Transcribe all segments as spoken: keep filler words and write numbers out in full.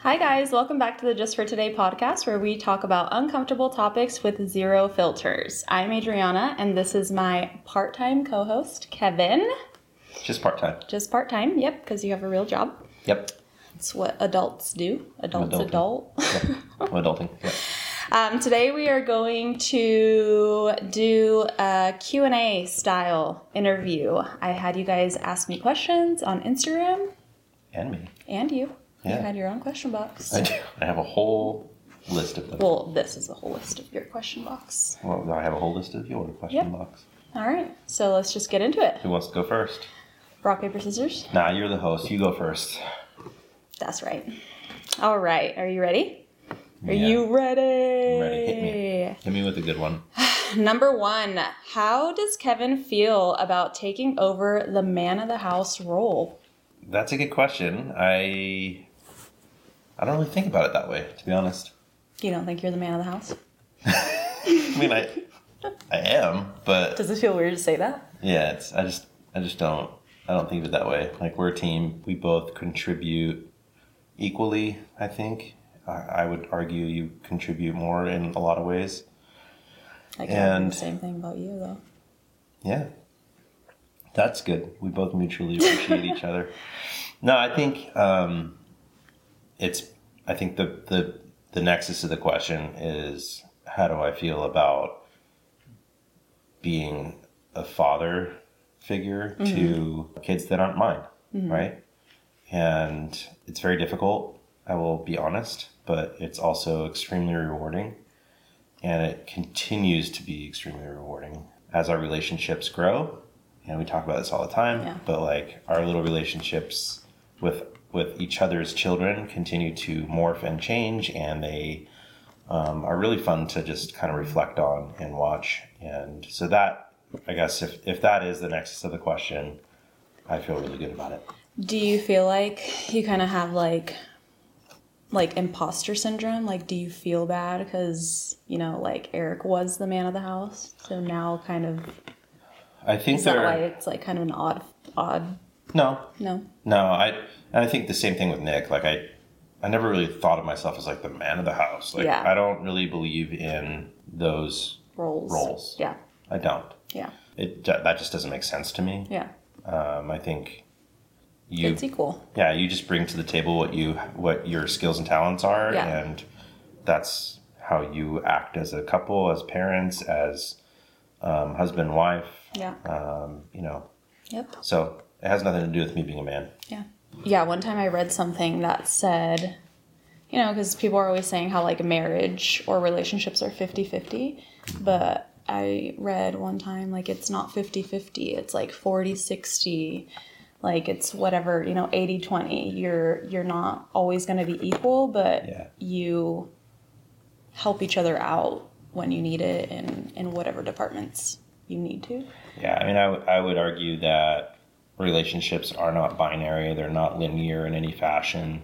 Hi guys, welcome back to the Just for Today podcast where we talk about uncomfortable topics with zero filters. I'm Adriana and this is my part-time co-host, Kevin. Just part-time. Just part-time, yep, because you have a real job. Yep. It's what adults do. Adults Adulting. adult. Yep. Adulting, yep. Um, today we are going to do a Q and A style interview. I had you guys ask me questions on Instagram. And me. And you. Yeah. You had your own question box. I do. I have a whole list of them. Well, this is the whole list of your question box. Well, I have a whole list of your question Yep. box. All right, so let's just get into it. Who wants to go first? Rock, paper, scissors? Nah, you're the host. You go first. That's right. All right, are you ready? Are Yeah. you ready? I'm ready. Hit me. Hit me with a good one. Number one, how does Kevin feel about taking over the man of the house role? That's a good question. I I don't really think about it that way, to be honest. You don't think you're the man of the house? I mean, I I am, but Does it feel weird to say that? yeah, it's I just I just don't I don't think of it that way. Like, we're a team. We both contribute equally, I think. I, I would argue you contribute more in a lot of ways. I can argue And- the same thing about you, though. Yeah. That's good. We both mutually appreciate each other. No, I think um, it's, I think the, the, the nexus of the question is, how do I feel about being a father figure mm-hmm. to kids that aren't mine, mm-hmm. right? And it's very difficult, I will be honest, but it's also extremely rewarding. And it continues to be extremely rewarding as our relationships grow. And we talk about this all the time, yeah. but like, our little relationships with with each other's children continue to morph and change, and they um, are really fun to just kind of reflect on and watch. And so that, I guess, if, if that is the nexus of the question, I feel really good about it. Do you feel like you kind of have like like imposter syndrome? Like, do you feel bad because, you know, like Eric was the man of the house, so now kind of I think is that there, why it's like kind of an odd odd no no no I and I think the same thing with Nick. Like, I I never really thought of myself as like the man of the house. Like, yeah. I don't really believe in those roles roles. Yeah. I don't. Yeah. It that just doesn't make sense to me. Yeah. Um, I think you it's equal. Yeah, you just bring to the table what you what your skills and talents are, yeah. and that's how you act as a couple, as parents, as um, husband and wife. Yeah. Um, you know. Yep. So it has nothing to do with me being a man. Yeah. Yeah. One time I read something that said, you know, because people are always saying how like marriage or relationships are fifty-fifty, but I read one time like it's not fifty-fifty, it's like forty-sixty, like it's whatever, you know, eighty-twenty. You're you're not always going to be equal, but yeah. you help each other out when you need it in, in whatever departments you need to. Yeah, I mean, I, w- I would argue that relationships are not binary. They're not linear in any fashion.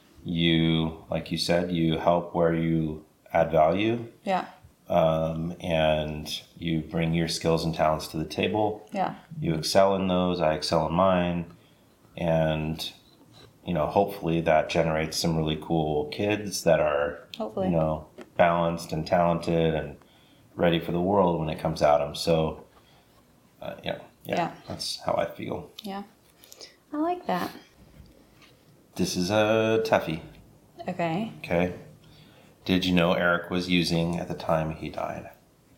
You, like you said, you help where you add value. Yeah. Um, and you bring your skills and talents to the table. Yeah. You excel in those. I excel in mine. And, you know, hopefully that generates some really cool kids that are, hopefully. you know, balanced and talented and ready for the world when it comes at them. So, uh, yeah, yeah, yeah, that's how I feel. Yeah. I like that. This is a toughie. Okay. Okay. Did you know Eric was using at the time he died?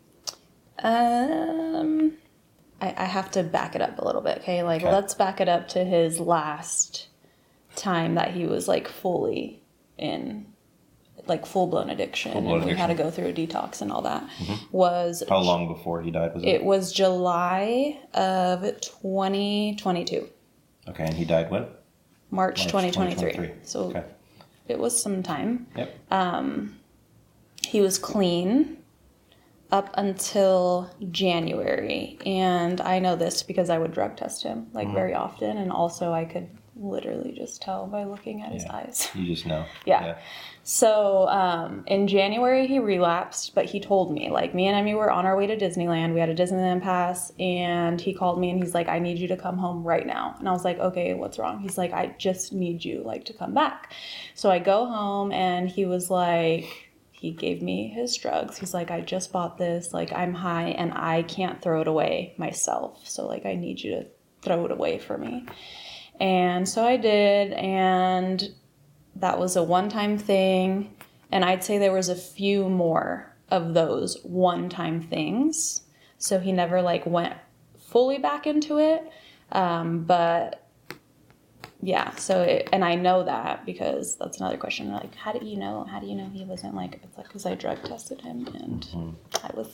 Um, I, I have to back it up a little bit, okay? Like, Okay. let's back it up to his last time that he was, like, fully in, like, full-blown addiction. Full-blown and we had to addiction. go through a detox and all that. Mm-hmm. Was How long before he died was it? It was July of twenty twenty-two. Okay, and he died when? March, March twenty twenty-three. twenty twenty-three. So Okay. it was some time. Yep. Um, he was clean up until January. And I know this because I would drug test him, like, Mhm. very often. And also I could literally just tell by looking at his Yeah. eyes. You just know. Yeah. Yeah. So um, in January, he relapsed, but he told me, like, me and Emmy were on our way to Disneyland. We had a Disneyland pass, and he called me and he's like, I need you to come home right now. And I was like, okay, what's wrong? He's like, I just need you, like, to come back. So I go home, and he was like, he gave me his drugs. He's like, I just bought this. Like, I'm high, and I can't throw it away myself. So, like, I need you to throw it away for me. And so I did, and that was a one-time thing, and I'd say there was a few more of those one-time things. So he never, like, went fully back into it, um, but yeah. So it, and I know that because that's another question. Like, how do you know? How do you know he wasn't like? It's like because I drug tested him, and mm-hmm. I was.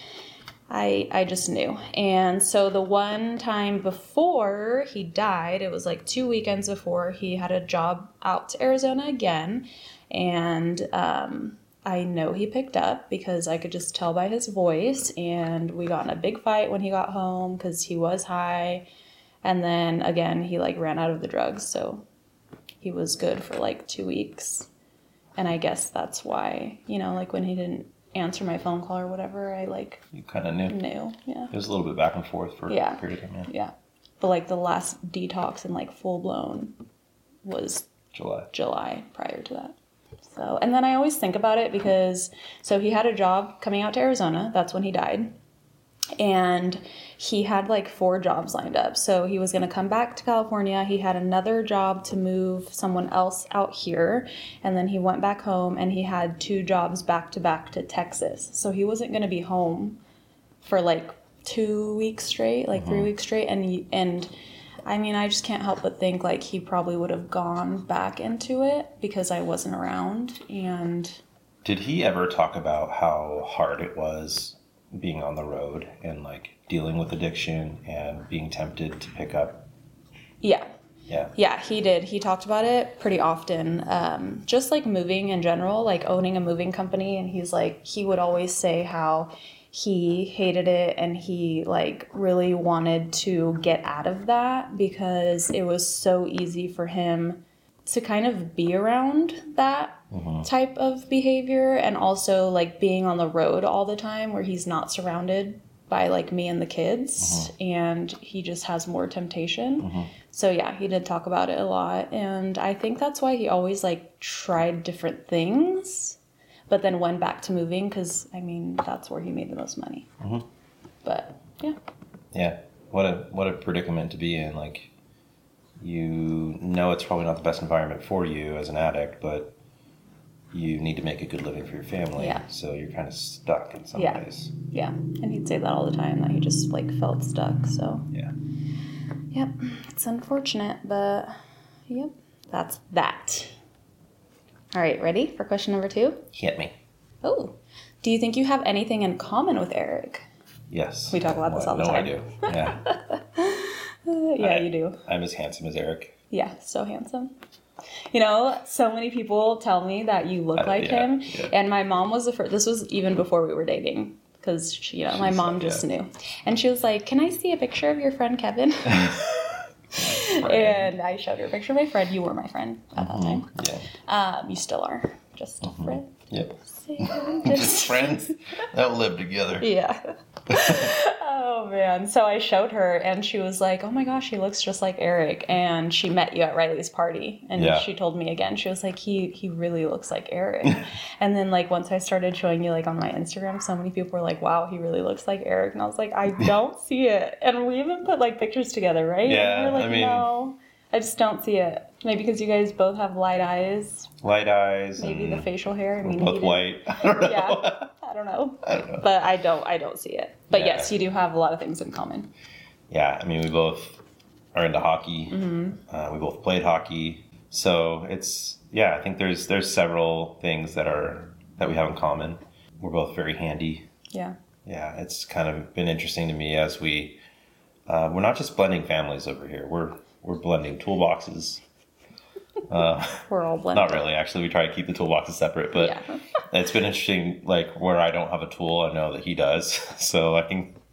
I I just knew. And so the one time before he died, it was like two weekends before, he had a job out to Arizona again. And um, I know he picked up because I could just tell by his voice. And we got in a big fight when he got home because he was high. And then again, he like ran out of the drugs. So he was good for like two weeks. And I guess that's why, you know, like when he didn't answer my phone call or whatever, I like you kind of knew knew yeah it was a little bit back and forth for yeah. a period of time. Yeah. yeah but like the last detox and like full blown was July July prior to that. So, and then I always think about it because so he had a job coming out to Arizona. That's when he died. And he had like four jobs lined up. So he was going to come back to California. He had another job to move someone else out here. And then he went back home and he had two jobs back to back to Texas. So he wasn't going to be home for like two weeks straight, like mm-hmm. three weeks straight. And, he, and I mean, I just can't help but think like he probably would have gone back into it because I wasn't around. And did he ever talk about how hard it was being on the road and like dealing with addiction and being tempted to pick up? Yeah. Yeah. Yeah, he did. He talked about it pretty often. Um, just like moving in general, like owning a moving company. And he's like, he would always say how he hated it and he like really wanted to get out of that because it was so easy for him to kind of be around that mm-hmm. type of behavior, and also like being on the road all the time where he's not surrounded by like me and the kids mm-hmm. and he just has more temptation. Mm-hmm. So yeah, he did talk about it a lot, and I think that's why he always like tried different things but then went back to moving because I mean that's where he made the most money. Mm-hmm. But yeah. Yeah. What a what a predicament to be in. Like, you know it's probably not the best environment for you as an addict, but you need to make a good living for your family. Yeah. So you're kind of stuck in some yeah. ways. Yeah. And he'd say that all the time, that he just like felt stuck. So yeah. Yep. It's unfortunate, but yep. That's that. All right. Ready for question number two? Hit me. Oh. Do you think you have anything in common with Eric? Yes. We talk about this all the no, time. No, I do. Yeah. Uh, yeah, I, you do. I'm as handsome as Eric. Yeah, so handsome. You know, so many people tell me that you look uh, like yeah, him. Yeah. And my mom was the first, this was even before we were dating. Because, you know, She's my mom like, just yeah. knew. And she was like, can I see a picture of your friend Kevin? And I showed her a picture of my friend. You were my friend at mm-hmm. that time. Yeah. Um, you still are. Just mm-hmm. a friend. Yep. Just, just friends that will live together. Yeah. Oh, man. So I showed her, and she was like, oh, my gosh, he looks just like Eric. And she met you at Riley's party. And yeah. she told me again, she was like, he he really looks like Eric. And then, like, once I started showing you, like, on my Instagram, so many people were like, wow, he really looks like Eric. And I was like, I don't see it. And we even put, like, pictures together, right? Yeah, and we were like, I mean... no, I just don't see it. Maybe because you guys both have light eyes. Light eyes. Maybe the facial hair. I mean, both white. I don't know. Yeah. I don't know. I don't know. But I don't I don't see it. But yeah. Yes, you do have a lot of things in common. Yeah, I mean, we both are into hockey. Mm-hmm. Uh, we both played hockey. So it's, yeah, I think there's there's several things that are that we have in common. We're both very handy. Yeah. Yeah, it's kind of been interesting to me as we, uh, we're not just blending families over here. We're we're blending toolboxes. Uh, We're all blended. Not really, actually. We try to keep the toolboxes separate, but yeah. It's been interesting. Like where I don't have a tool, I know that he does, so I can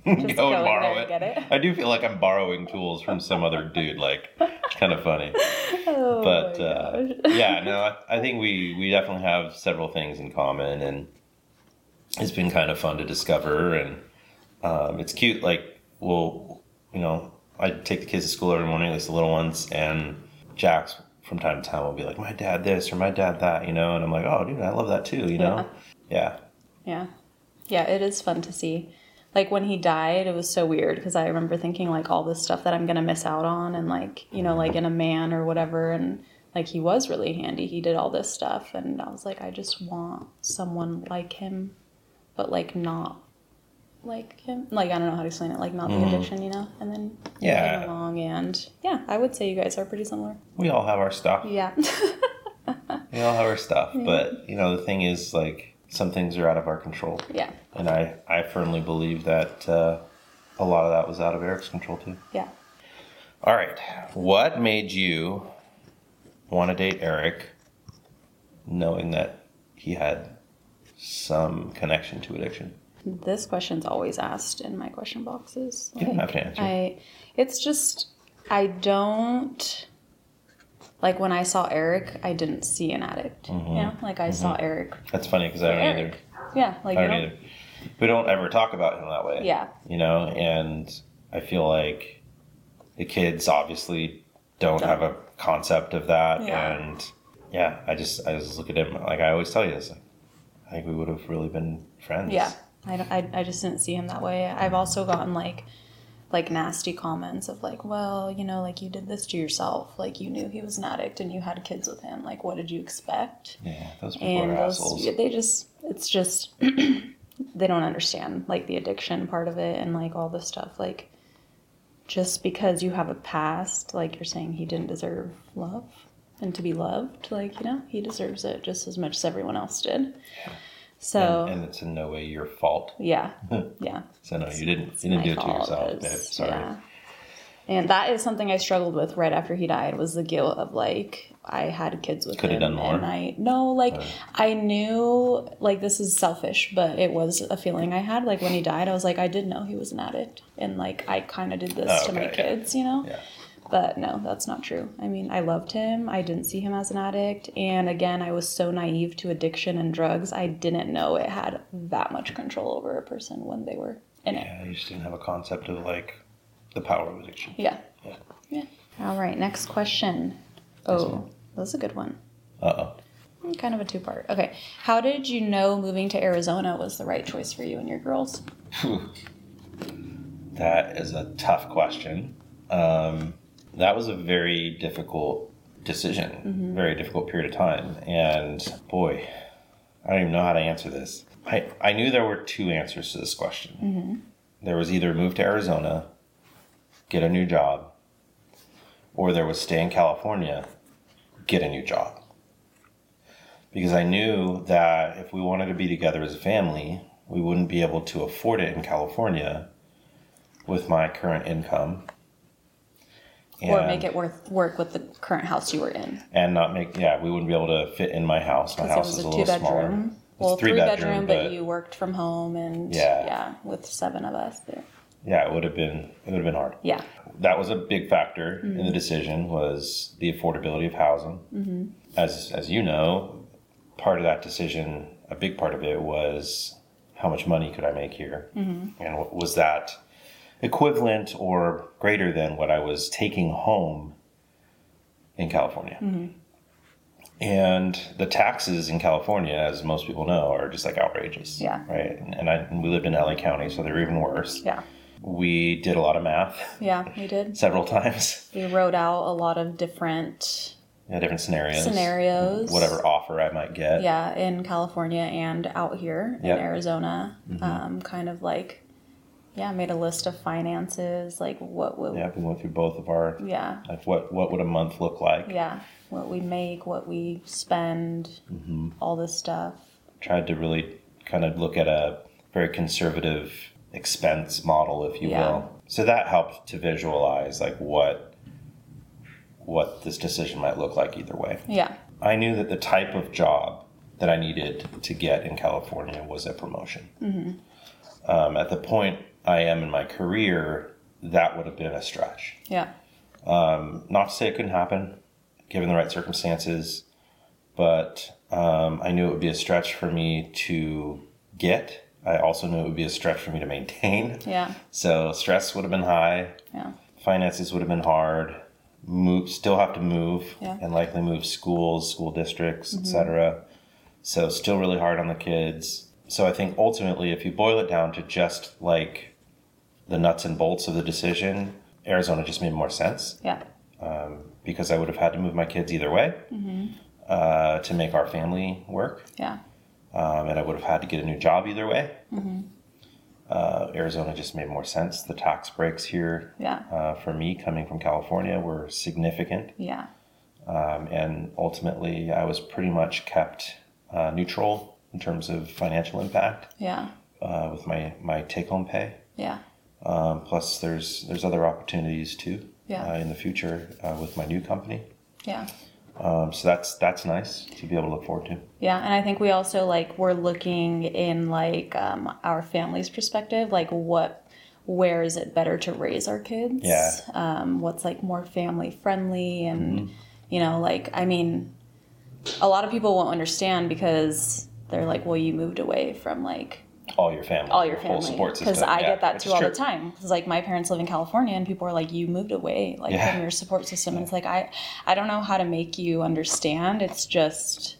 Just go go and in borrow there it. and get it. I do feel like I'm borrowing tools from some other dude. Like, it's kind of funny. Oh But my uh, gosh. yeah, no, I, I think we, we definitely have several things in common, and it's been kind of fun to discover. And um, it's cute. Like, well, you know, I take the kids to school every morning, at least the little ones, and Jax from time to time will be like, my dad this or my dad that, you know, and I'm like, oh, dude, I love that too, you know? Yeah. Yeah. Yeah, it is fun to see. Like when he died, it was so weird because I remember thinking like all this stuff that I'm going to miss out on, and like, you know, like in a man or whatever. And like he was really handy. He did all this stuff. And I was like, I just want someone like him, but like not like him. Like, I don't know how to explain it. Like not the Mhm. addiction, you know? And then he Yeah. came along, and yeah, I would say you guys are pretty similar. We all have our stuff. Yeah. We all have our stuff. But, you know, the thing is, like, some things are out of our control. Yeah. And I, I firmly believe that uh, a lot of that was out of Eric's control too. Yeah. All right. What made you want to date Eric knowing that he had some connection to addiction? This question's always asked in my question boxes. You don't have to answer. I, it's just, I don't, like when I saw Eric, I didn't see an addict. Mhm. You know, like I saw Eric. That's funny because I don't Eric. either. Yeah, like I you don't know, either. We don't ever talk about him that way. Yeah. You know, and I feel like the kids obviously don't Don't. have a concept of that. Yeah. And yeah, I just, I just look at him, like I always tell you this, like, I think we would have really been friends. Yeah, I, don't- I, I just didn't see him that way. I've also gotten like, like nasty comments of like, well, you know, like you did this to yourself. Like you knew he was an addict and you had kids with him. Like, what did you expect? Yeah, those people And are those, assholes. they just, it's just, they don't understand like the addiction part of it and like all this stuff. Like, just because you have a past, like you're saying he didn't deserve love and to be loved, like, you know, he deserves it just as much as everyone else did. Yeah. So, And, and it's in no way your fault. yeah, yeah. So no, you didn't. It's You didn't my do it to fault, yourself, 'cause- babe. Sorry. Yeah. And that is something I struggled with right after he died, was the guilt of like I had kids with Could have him, done more. and I no like Uh. I knew like this is selfish, but it was a feeling I had like when he died. I was like I did know he was an addict, and like I kind of did this Oh, to my okay, yeah. kids, you know. Yeah. But no, that's not true. I mean, I loved him. I didn't see him as an addict. And again, I was so naive to addiction and drugs. I didn't know it had that much control over a person when they were in it. Yeah, you just didn't have a concept of like the power of addiction. Yeah. Yeah. Yeah. All right, next question. Oh, that's a good one. Uh oh. Kind of a two part. Okay. How did you know moving to Arizona was the right choice for you and your girls? That is a tough question. Um, that was a very difficult decision, Mm-hmm. very difficult period of time. And boy, I don't even know how to answer this. I, I knew there were two answers to this question. Mm-hmm. There was either move to Arizona, get a new job, or there was stay in California, get a new job. Because I knew that if we wanted to be together as a family, we wouldn't be able to afford it in California with my current income. Or And- make it worth work with the current house you were in. And not make, yeah, we wouldn't be able to fit in my house. My Because it house was is a a two little smaller. bedroom. It's Well, three three bedroom, bedroom, but, but- you worked from home and Yeah. yeah, with seven of us there. Yeah, it would have been, it would have been hard. Yeah. That was a big factor in the decision, was the affordability of housing. Mm-hmm. As as you know, part of that decision, a big part of it was how much money could I make here, Mm-hmm. and was that equivalent or greater than what I was taking home in California. Mm-hmm. And the taxes in California, as most people know, are just like outrageous. Yeah. Right. And, I, and we lived in L A County, so they're even worse. Yeah. We did a lot of math Yeah, we did. several times. We wrote out a lot of different Yeah, different scenarios. scenarios. Whatever offer I might get. Yeah, in California and out here Yep. in Arizona. Mhm. Um, kind of like, yeah, made a list of finances, like what would, Yeah, we went through both of our, yeah, like what, what would a month look like. yeah, what we make, what we spend, Mm-hmm. all this stuff. Tried to really kind of look at a very conservative expense model, if you Yeah. will. So that helped to visualize like what what this decision might look like either way. Yeah, I knew that the type of job that I needed to get in California was a promotion. mm-hmm. Um, at the point I am in my career, that would have been a stretch. Yeah. Um, not to say it couldn't happen, given the right circumstances, but um, I knew it would be a stretch for me to get. I also knew it would be a stretch for me to maintain. Yeah. So stress would have been high. Yeah. Finances would have been hard. Move, still have to move, Yeah. and likely move schools, school districts, Mm-hmm. et cetera. So still really hard on the kids. So I think ultimately, if you boil it down to just like the nuts and bolts of the decision, Arizona just made more sense. Yeah. Um, because I would have had to move my kids either way Mm-hmm. uh, to make our family work. Yeah. Um, and I would have had to get a new job either way. Mm-hmm. Uh, Arizona just made more sense. The tax breaks here Yeah. uh, for me coming from California were significant. Yeah. Um, and ultimately, I was pretty much kept uh, neutral in terms of financial impact Yeah. uh, with my, my take-home pay. Yeah. Um, plus, there's there's other opportunities too Yeah. uh, in the future uh, with my new company. Yeah. Um, so that's that's nice to be able to look forward to. Yeah, and I think we also like we're looking in like um, our family's perspective, like what, where is it better to raise our kids? Yeah. Um, what's like more family friendly, and Mm-hmm. you know, like I mean, a lot of people won't understand because they're like, well, you moved away from like All your family, all your full family, support system. because I Yeah, get that which too is all true. the time. Because like my parents live in California, and people are like, "You moved away like Yeah. from your support system." And it's like I, I don't know how to make you understand. It's just,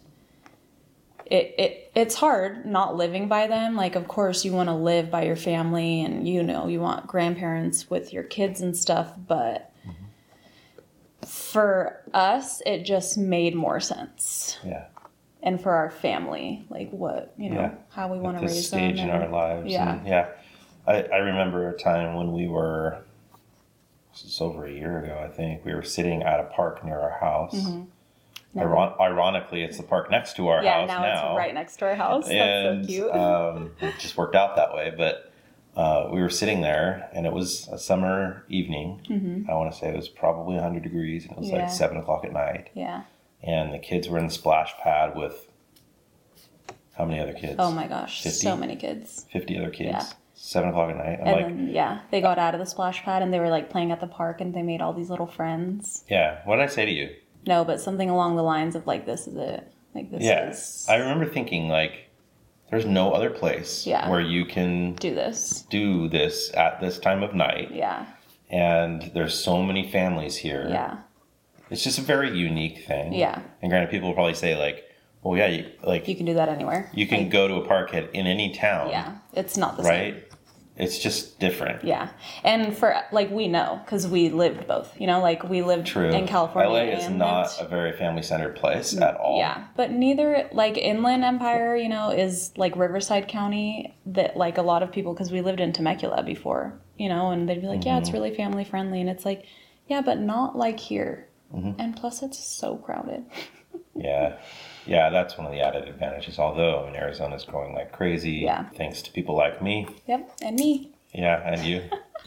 it it it's hard not living by them. Like of course you want to live by your family, and you know you want grandparents with your kids and stuff, but Mm-hmm. for us, it just made more sense. Yeah. And for our family, like what, you know, Yeah. how we want At to this raise stage them. in and- our lives. Yeah. And yeah. I, I remember a time when we were, this is over a year ago, I think, we were sitting at a park near our house. Mm-hmm. Iron- ironically, it's the park next to our Yeah, house now, now. it's right next to our house. And That's so cute. um, it just worked out that way. But uh, we were sitting there, and it was a summer evening. Mm-hmm. I want to say it was probably one hundred degrees, and it was Yeah. like seven o'clock at night. Yeah. And the kids were in the splash pad with how many other kids? Oh my gosh, fifty? so many kids. fifty other kids. Yeah. Seven o'clock at night. I'm And like, then yeah, they got out of the splash pad and they were like playing at the park and they made all these little friends. yeah, what did I say to you? No, but something along the lines of like, this is it. Like this Yes. is I remember thinking, like, there's no other place Yeah. where you can do this. do this at this time of night. Yeah. And there's so many families here. Yeah. It's just a very unique thing. Yeah. And granted, people will probably say, like, well, yeah, you, like, You you, can do that anywhere. can Like, go to a park at, in any town. Yeah. It's not the Right? same. It's just different. Yeah. And for like, we know because we lived both, you know, like we lived True. in California. L A is and not lived- a very family centered place at all. Yeah, but neither like Inland Empire, you know, is like Riverside County that like a lot of people because we lived in Temecula before, you know, and they'd be like, yeah, it's Mm-hmm. really family friendly, and it's like, yeah, but not like here, Mm-hmm. and plus it's so crowded. Yeah. Yeah, that's one of the added advantages. Although, I mean, Arizona's growing like crazy. Yeah. Thanks to people like me. Yep, and me. Yeah, and you.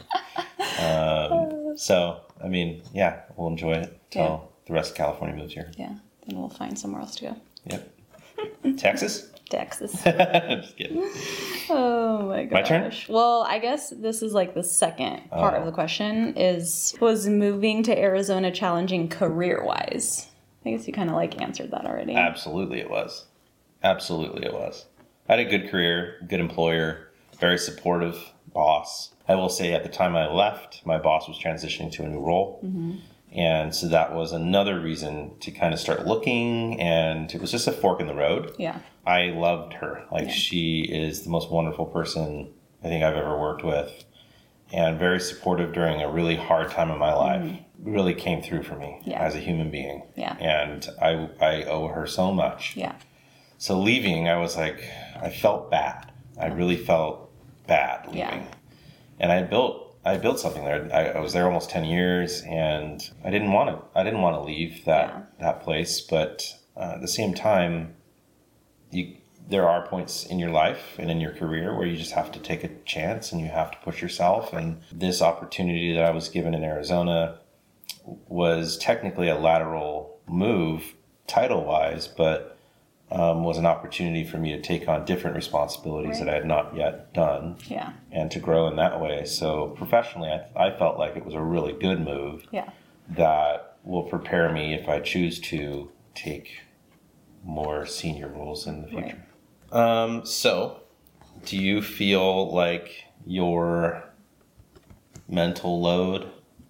um, so, I mean, yeah, we'll enjoy it till Yeah. the rest of California moves here. Yeah, then we'll find somewhere else to go. Yep. Texas? Texas. Just kidding. Oh my gosh. My turn? Well, I guess this is like the second part Oh. of the question is was moving to Arizona challenging career wise? I guess you kind of like answered that already. Absolutely, it was. Absolutely, it was. I had a good career, good employer, very supportive boss. I will say at the time I left, my boss was transitioning to a new role. Mm-hmm. And so that was another reason to kind of start looking. And it was just a fork in the road. Yeah. I loved her. Like, Yeah. she is the most wonderful person I think I've ever worked with. And very supportive during a really hard time in my life. Really came through for me Yeah. as a human being. Yeah. And I, I owe her so much. Yeah. So leaving, I was like, I felt bad. I really felt bad leaving. Yeah. And I built, I built something there. I, I was there almost ten years, and I didn't want to. I didn't want to leave that Yeah. that place. But uh, at the same time, you there are points in your life and in your career where you just have to take a chance and you have to push yourself. And this opportunity that I was given in Arizona was technically a lateral move, title wise, but um, was an opportunity for me to take on different responsibilities Right. that I had not yet done. Yeah. And to grow in that way. So professionally, I, I felt like it was a really good move Yeah. that will prepare me if I choose to take more senior roles in the future. Right. Um, so, do you feel like your mental load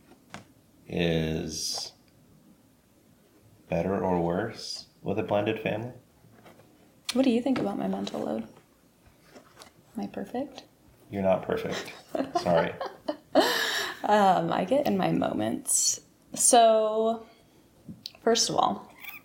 is better or worse with a blended family? What do you think about my mental load? Am I perfect? You're not perfect. Sorry. Um, I get in my moments. So, first of all,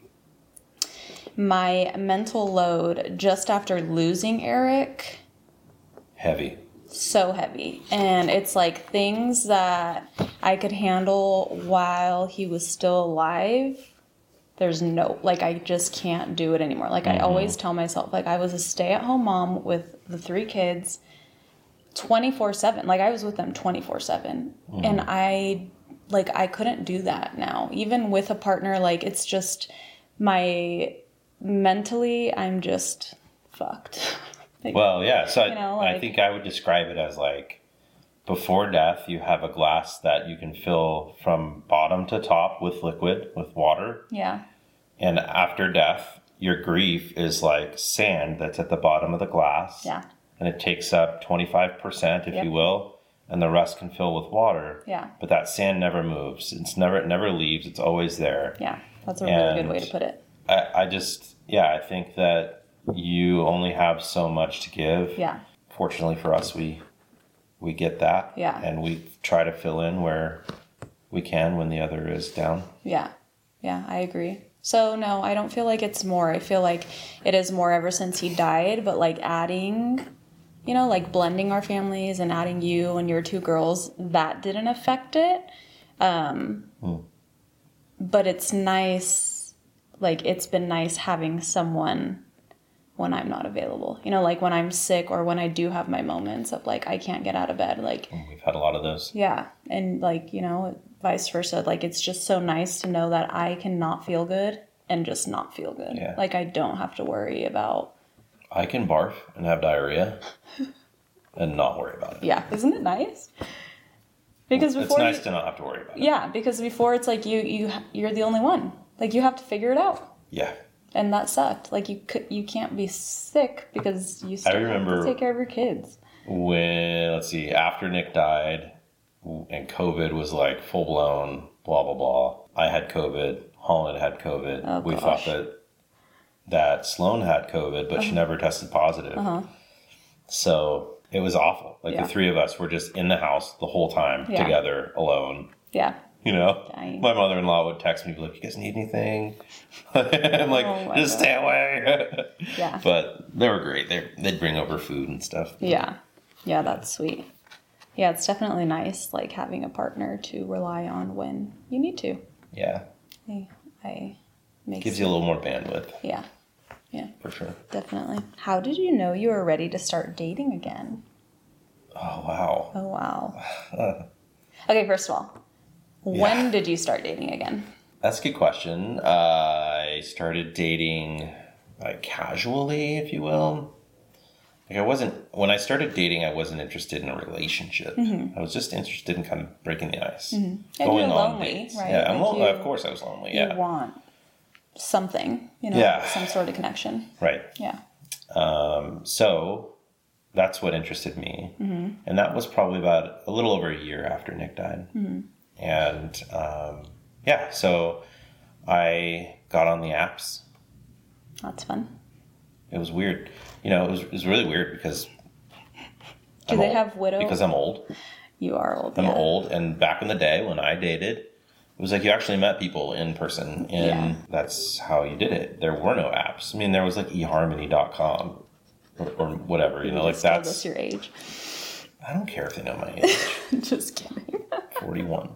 my mental load just after losing Eric, Heavy. so heavy. And it's like things that I could handle while he was still alive. There's no, like, I just can't do it anymore. Like, I always tell myself, like, I was a stay-at-home mom with the three kids twenty-four seven. Like, I was with them twenty-four seven. And I, like, I couldn't do that now. Even with a partner, like, it's just my, mentally, I'm just fucked. Like, Well, yeah. So You know, I, I like- think I would describe it as like before death, you have a glass that you can fill from bottom to top with liquid, with water. yeah, And after death, your grief is like sand that's at the bottom of the glass. yeah, And it takes up twenty-five percent, if Yep. you will, and the rest can fill with water. yeah, But that sand never moves. It's never, it never leaves. It's always there. yeah. That's a really good And- way to put it. I, I just, yeah, I think that you only have so much to give. Yeah, Fortunately for us, we we get that. Yeah. And we try to fill in where we can when the other is down. yeah, yeah, I agree. So, no, I don't feel like it's more. I feel like it is more ever since he died, but like adding, you know, like blending our families and adding you and your two girls, that didn't affect it. Um, Hmm. But it's nice, like, it's been nice having someone when I'm not available. You know, like when I'm sick or when I do have my moments of like, I can't get out of bed. Like, We've had a lot of those. yeah. And like, you know, vice versa. Like, it's just so nice to know that I can not feel good and just not feel good. Yeah. Like, I don't have to worry about, I can barf and have diarrhea and not worry about it. yeah. Isn't it nice? Because It's before, nice you- to not have to worry about it. yeah, because before it's like you, you, you're the only one. Like, you have to figure it out. Yeah. And that sucked. Like, you could, you can't be sick because you still remember- have to take care of your kids. When, let's see, after Nick died and COVID was like full blown, blah, blah, blah. I had COVID. Holland had COVID. Oh, we gosh. thought that that Sloan had COVID, but she never tested positive. Uh-huh. So it was awful. Like Yeah. the three of us were just in the house the whole time Yeah. together, alone. Yeah. You know, Dying. my mother-in-law would text me, be like, "You guys need anything?" I'm like, Oh my "Just God. stay away." Yeah. But they were great. They they'd bring over food and stuff. Yeah. Yeah, that's sweet. Yeah, it's definitely nice, like, having a partner to rely on when you need to. Yeah, I, I makes gives you a little more bandwidth Yeah. Yeah, for sure. definitely. How did you know you were ready to start dating again? Oh wow. Oh, wow. Okay, first of all, when Yeah. did you start dating again? That's a good question. Uh, I started dating like casually, if you will. Like I wasn't when I started dating, I wasn't interested in a relationship. I was just interested in kind of breaking the ice, And you're lonely, right? Yeah, I'm Like lo- you- of course I was lonely. You Yeah, want something, you know, Yeah. some sort of connection. right. Yeah. Um, so that's what interested me, and that was probably about a little over a year after Nick died. And um, yeah, so I got on the apps. That's fun. It was weird. You know, it was, it was really weird because. Do I'm they old. have widow? Because I'm old. You are old. I'm yeah. old, and back in the day when I dated, it was like you actually met people in person, and Yeah. that's how you did it. There were no apps. I mean, there was like e harmony dot com or, or whatever, you know, like Just told us that's. your age. I don't care if they know my age. Just kidding. forty-one.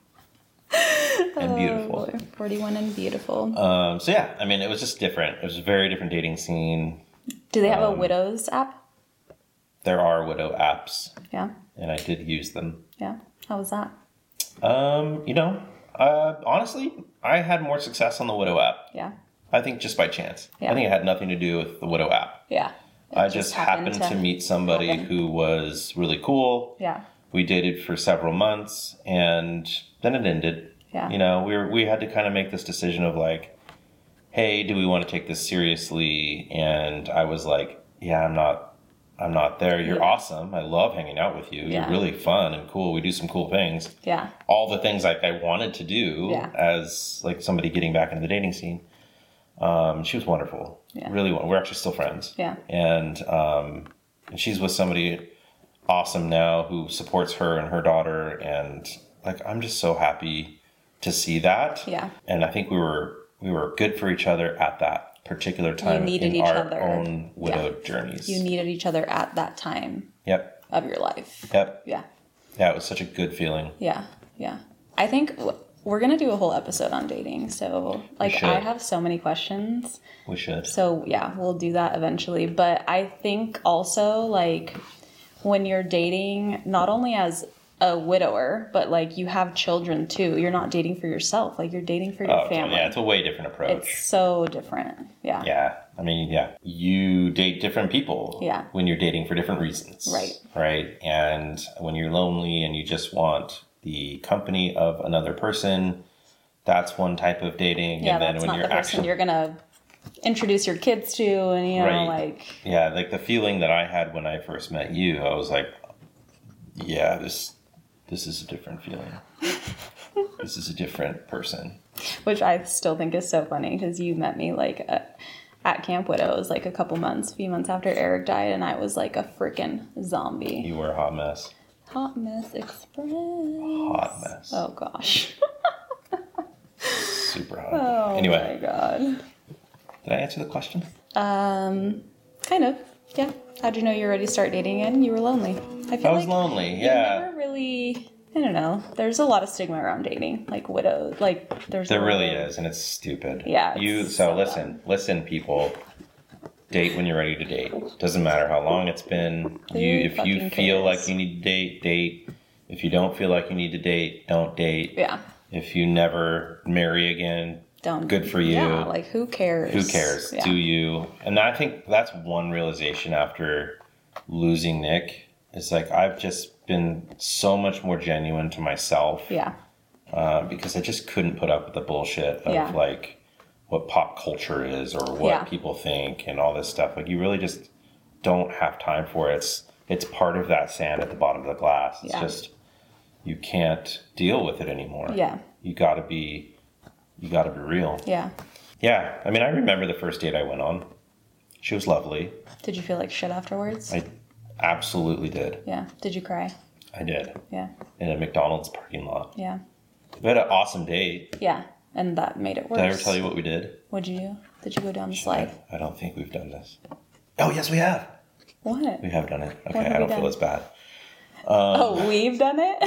And beautiful. Oh, boy. forty-one and beautiful. Um, so yeah, I mean, it was just different. It was a very different dating scene. Do they have a um, widows app? There are widow apps, Yeah. and I did use them. Yeah. How was that? Um, you know, uh, honestly, I had more success on the widow app. Yeah. I think just by chance. Yeah. I think it had nothing to do with the Widow app. Yeah. It I just happened, happened to, to meet somebody happen. who was really cool. Yeah. We dated for several months, and then it ended. Yeah. You know, we were, we had to kind of make this decision of like, hey, do we want to take this seriously? And I was like, yeah, I'm not, I'm not there. You're yeah. awesome. I love hanging out with you. Yeah. You're really fun and cool. We do some cool things. Yeah. All the things like I wanted to do yeah. as like somebody getting back into the dating scene. Um, she was wonderful. Yeah. Really, we're actually still friends. Yeah. And, um, and she's with somebody awesome now who supports her and her daughter. And like, I'm just so happy to see that. Yeah. And I think we were, we were good for each other at that particular time you needed in each our other. own widowed yeah. journeys. You needed each other at that time. Yep. Of your life. Yep. Yeah. Yeah, it was such a good feeling. Yeah. Yeah. I think we're going to do a whole episode on dating. So, like, I have so many questions. We should. So, yeah, we'll do that eventually. But I think also, like, when you're dating, not only as a widower, but like you have children too. You're not dating for yourself. Like you're dating for your oh, family. Yeah, it's a way different approach. It's so different. Yeah. Yeah. I mean, yeah. You date different people. Yeah. When you're dating for different reasons. Right. Right. And when you're lonely and you just want the company of another person, that's one type of dating. Yeah, and then that's when not you're the person actually you're gonna introduce your kids to, and you know, right. like yeah, like the feeling that I had when I first met you, I was like, yeah, this. This is a different feeling. This is a different person. Which I still think is so funny because you met me like at, at Camp Widows like a couple months, a few months after Eric died, and I was like a freaking zombie. You were a hot mess. Hot mess express. Hot mess. Oh gosh. Super hot. Oh anyway. my god. Did I answer the question? Um, kind of. Yeah. How'd you know you were ready to start dating again? You were lonely. I feel I was like lonely, you yeah. never really, I don't know. There's a lot of stigma around dating, like widows. Like there's there really of, is, and it's stupid. Yeah. It's You so, so listen, dumb. listen, people. Date when you're ready to date. Doesn't matter how long it's been. Who You if you fucking feel cares? like you need to date, date. If you don't feel like you need to date, don't date. Yeah. If you never marry again, Don't. good for you. Yeah. Like who cares? Who cares? Yeah. Do you? And I think that's one realization after losing Nick. It's like I've just been so much more genuine to myself. Yeah. Uh, because I just couldn't put up with the bullshit of Yeah. like what pop culture is or what Yeah. people think and all this stuff. Like you really just don't have time for it. It's it's part of that sand at the bottom of the glass. It's Yeah. just you can't deal with it anymore. Yeah. You gotta be you gotta be real. Yeah. Yeah. I mean I remember the first date I went on. She was lovely. Did you feel like shit afterwards? I absolutely did. Yeah. Did you cry? I did. Yeah. In a McDonald's parking lot. Yeah. We had an awesome date. Yeah. And that made it worse. Did I ever tell you what we did? What'd you do? Did you go down the slide? I, I don't think we've done this. Oh, yes, we have. What? We have done it. What Okay, have I we don't done? feel as bad. Oh, we've done it?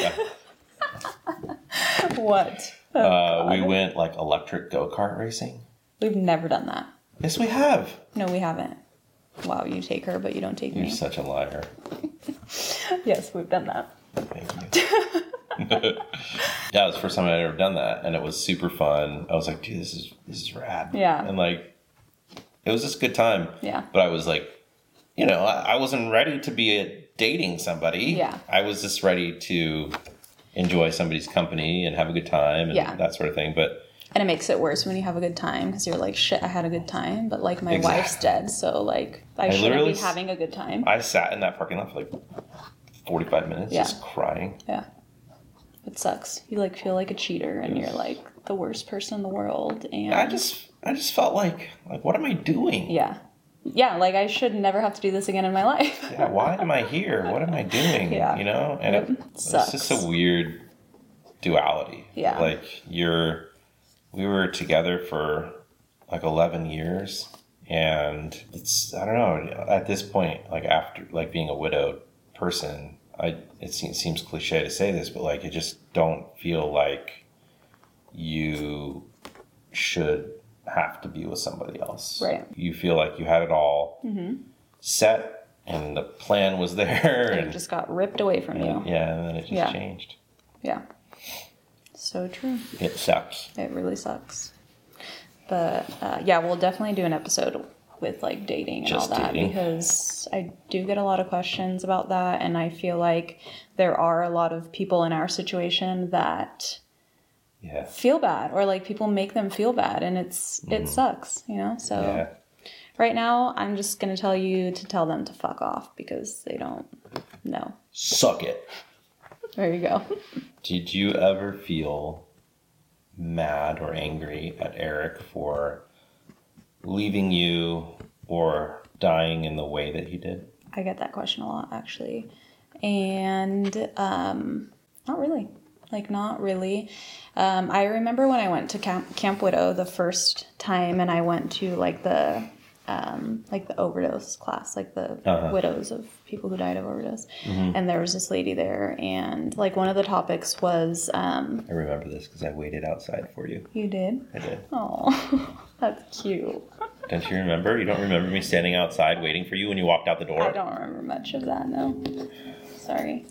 Yeah. What? Oh, uh, we God. went like electric go-kart racing. We've never done that. Yes, we have. No, we haven't. Wow, you take her, but you don't take You're me. such a liar. Yes, we've done that. Thank you. Yeah, it was the first time I'd ever done that, and it was super fun. I was like, dude, this is this is rad. Yeah. And like, it was just a good time. Yeah. But I was like, you know, I, I wasn't ready to be a, dating somebody. Yeah. I was just ready to enjoy somebody's company and have a good time and Yeah. that sort of thing. But And it makes it worse when you have a good time because you're like, shit, I had a good time, but like my Exactly. wife's dead, so like I, I shouldn't literally be s- having a good time. I sat in that parking lot for like forty-five minutes Yeah. just crying. Yeah. It sucks. You like feel like a cheater and Yes. you're like the worst person in the world, and I just I just felt like like what am I doing? yeah. Yeah, like I should never have to do this again in my life. Yeah, why am I here? What am I doing? Yeah. You know? And Yep. it, it's Sucks. just a weird duality. Yeah. Like you're we were together for like eleven years and it's I don't know, at this point, like after like being a widowed person, I it seems, seems cliche to say this, but like you just don't feel like you should have to be with somebody else. Right. You feel like you had it all Mm-hmm. set and the plan was there And and it just got ripped away from you. yeah, and then it just Yeah. changed. Yeah. So true. It sucks. It really sucks. But uh, yeah, we'll definitely do an episode with like dating and Just all that dating. because I do get a lot of questions about that, and I feel like there are a lot of people in our situation that Yeah. feel bad, or like people make them feel bad, and it's it sucks, you know. So Yeah. right now, I'm just gonna tell you to tell them to fuck off because they don't know. Suck it. There you go. Did you ever feel mad or angry at Eric for leaving you or dying in the way that he did? I get that question a lot, actually. And um, not really. Like, not really. Um, I remember when I went to Camp, Camp Widow the first time, and I went to, like, the um, like the overdose class, like the Uh-huh. widows of people who died of overdose. Mm-hmm. And there was this lady there, and, like, one of the topics was... Um, I remember this because I waited outside for you. you did? I did. Oh, that's cute. Don't you remember? You don't remember me standing outside waiting for you when you walked out the door? I don't remember much of that, no. Sorry.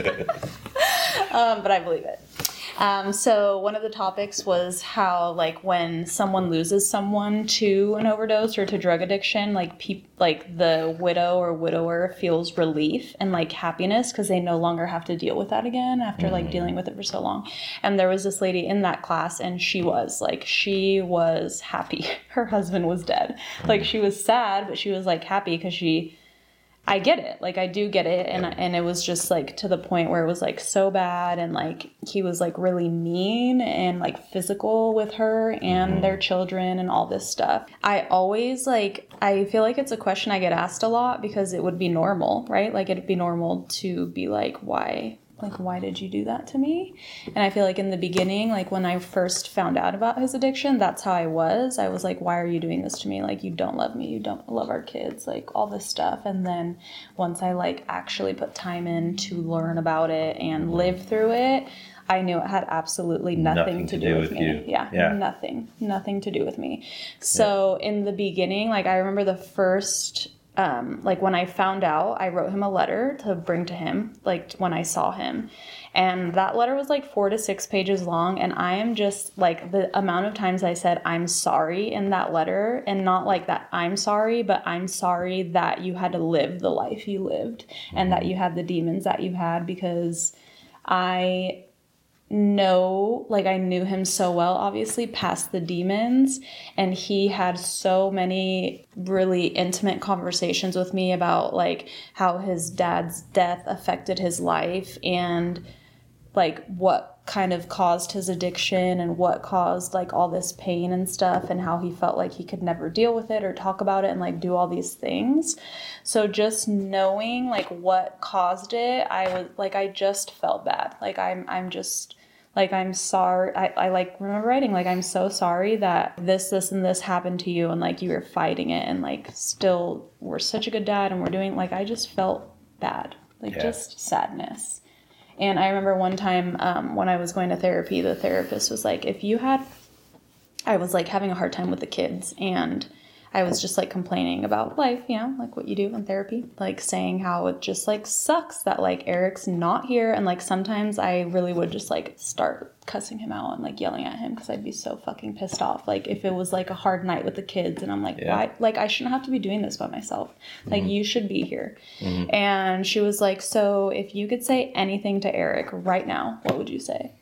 um, but I believe it. Um, so one of the topics was how, like, when someone loses someone to an overdose or to drug addiction, like, peop- like the widow or widower feels relief and, like, happiness because they no longer have to deal with that again after, like, dealing with it for so long. And there was this lady in that class, and she was, like, she was happy. Her husband was dead. Like, she was sad, but she was, like, happy because she... I get it. Like, I do get it. And and it was just, like, to the point where it was, like, so bad. And, like, he was, like, really mean and, like, physical with her and mm-hmm. their children and all this stuff. I always, like, I feel like it's a question I get asked a lot because it would be normal, right? Like, it'd be normal to be like, why? Like, why did you do that to me? And I feel like in the beginning, like when I first found out about his addiction, that's how I was. I was like, why are you doing this to me? Like, you don't love me. You don't love our kids, like all this stuff. And then once I like actually put time in to learn about it and live through it, I knew it had absolutely nothing, nothing to, to do, do with, with me. Yeah, yeah, nothing, nothing to do with me. So yeah. In the beginning, like I remember the first... Um, like when I found out, I wrote him a letter to bring to him, like when I saw him. And that letter was like four to six pages long. And I am just like the amount of times I said, I'm sorry in that letter, and not like that I'm sorry, but I'm sorry that you had to live the life you lived mm-hmm. and that you had the demons that you had, because I know, like I knew him so well, obviously past the demons, and he had so many really intimate conversations with me about like how his dad's death affected his life and like what kind of caused his addiction and what caused like all this pain and stuff, and how he felt like he could never deal with it or talk about it and like do all these things. So just knowing like what caused it, I was like, I just felt bad. Like I'm, I'm just like, I'm sorry. I, I like remember writing like, I'm so sorry that this, this, and this happened to you. And like, you were fighting it and like, still we're such a good dad and we're doing like, I just felt bad, like yeah. just sadness. And I remember one time um, when I was going to therapy, the therapist was like, if you had, I was like having a hard time with the kids, and I was just like complaining about life, you know, like what you do in therapy, like saying how it just like sucks that like Eric's not here. And like sometimes I really would just like start cussing him out and like yelling at him because I'd be so fucking pissed off. Like if it was like a hard night with the kids and I'm like, yeah. why? Like I shouldn't have to be doing this by myself. Like mm-hmm. you should be here. Mm-hmm. And she was like, so if you could say anything to Eric right now, what would you say?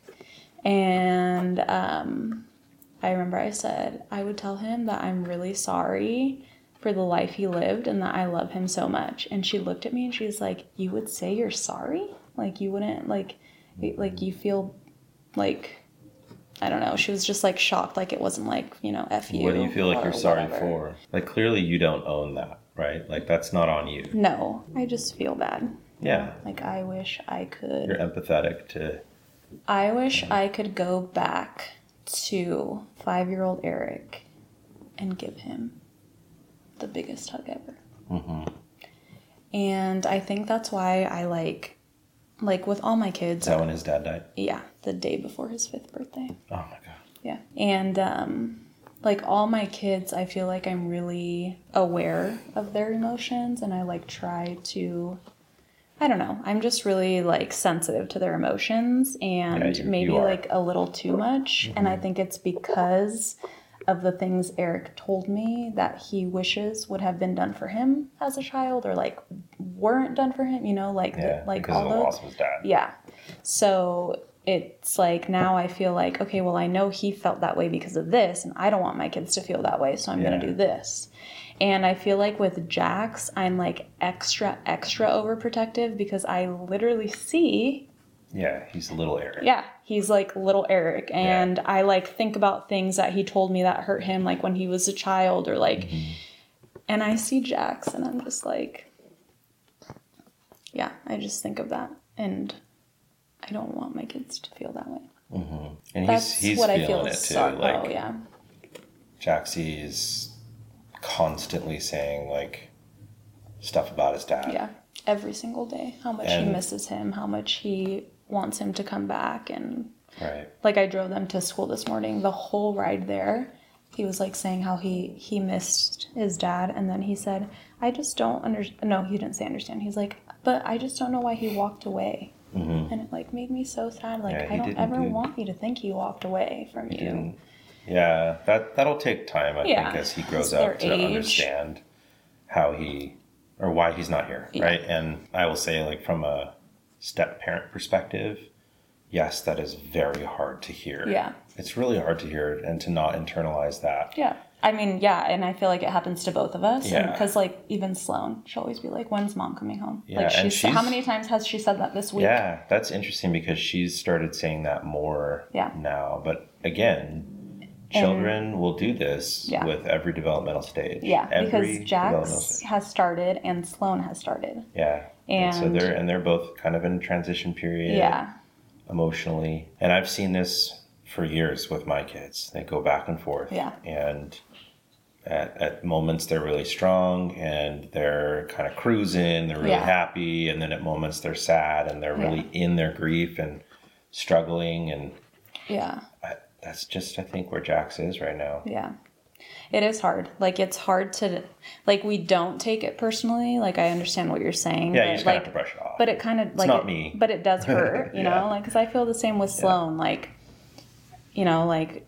And, um... I remember I said, I would tell him that I'm really sorry for the life he lived and that I love him so much. And she looked at me and she was like, you would say you're sorry? Like you wouldn't, like, like you feel like, I don't know. She was just like shocked. Like it wasn't like, you know, F you. What do you feel like you're sorry whatever. for? Like clearly you don't own that, right? Like that's not on you. No, I just feel bad. Yeah. Like I wish I could. You're empathetic to. I wish I could go back to five-year-old Eric and give him the biggest hug ever. Mm-hmm. And I think that's why I like, like with all my kids. Is that when his dad died? Yeah, the day before his fifth birthday. Oh my God. Yeah. And um, like all my kids, I feel like I'm really aware of their emotions, and I like try to... I don't know. I'm just really like sensitive to their emotions, and yeah, you, maybe you like a little too much. Mm-hmm. And I think it's because of the things Eric told me that he wishes would have been done for him as a child, or like weren't done for him, you know, like Yeah, the, like because all of the those. loss of his dad. Yeah. So it's like now I feel like, okay, well, I know he felt that way because of this, and I don't want my kids to feel that way, so I'm Yeah. going to do this. And I feel like with Jax, I'm like extra, extra overprotective because I literally see. Yeah, he's a little Eric. Yeah, he's like little Eric. And yeah. I like think about things that he told me that hurt him, like when he was a child, or like, mm-hmm. and I see Jax and I'm just like, yeah, I just think of that. And I don't want my kids to feel that way. Mm-hmm. And That's he's, he's what feeling I feel it too. Suck. Like, oh, yeah. Jaxie is constantly saying like stuff about his dad. Yeah, every single day. How much and, he misses him, how much he wants him to come back. And right. like I drove them to school this morning, the whole ride there, he was like saying how he, he missed his dad. And then he said, I just don't understand. No, he didn't say understand. He's like, but I just don't know why he walked away. Mm-hmm. And it like made me so sad. Like, yeah, I don't ever do. want you to think he walked away from he you. Didn't. Yeah, that, that'll take time, I yeah. think, as he grows up to age. understand how he, or why he's not here, yeah. right? And I will say, like, from a step-parent perspective, yes, that is very hard to hear. Yeah. It's really hard to hear and to not internalize that. Yeah. I mean, yeah, and I feel like it happens to both of us. Yeah. Because, like, even Sloan, she'll always be like, when's mom coming home? Yeah, like, she's, and she's, how many times has she said that this week? Yeah, that's interesting because she's started saying that more yeah. now. But, again, children and, will do this yeah. with every developmental stage. Yeah, every because Jax has started and Sloan has started. Yeah. And, and so they're and they're both kind of in a transition period. Yeah. Emotionally. And I've seen this for years with my kids. They go back and forth. Yeah. And at, at moments they're really strong and they're kind of cruising, they're really yeah. happy, and then at moments they're sad and they're really yeah. in their grief and struggling, and yeah. I, that's just, I think, where Jax is right now. Yeah. It is hard. Like, it's hard to, like, we don't take it personally. Like, I understand what you're saying. Yeah, but, you just like, have to brush it off. But it kind of, like, it's not it, me. But it does hurt, you yeah. know? Like, because I feel the same with Sloan. Yeah. Like, you know, like,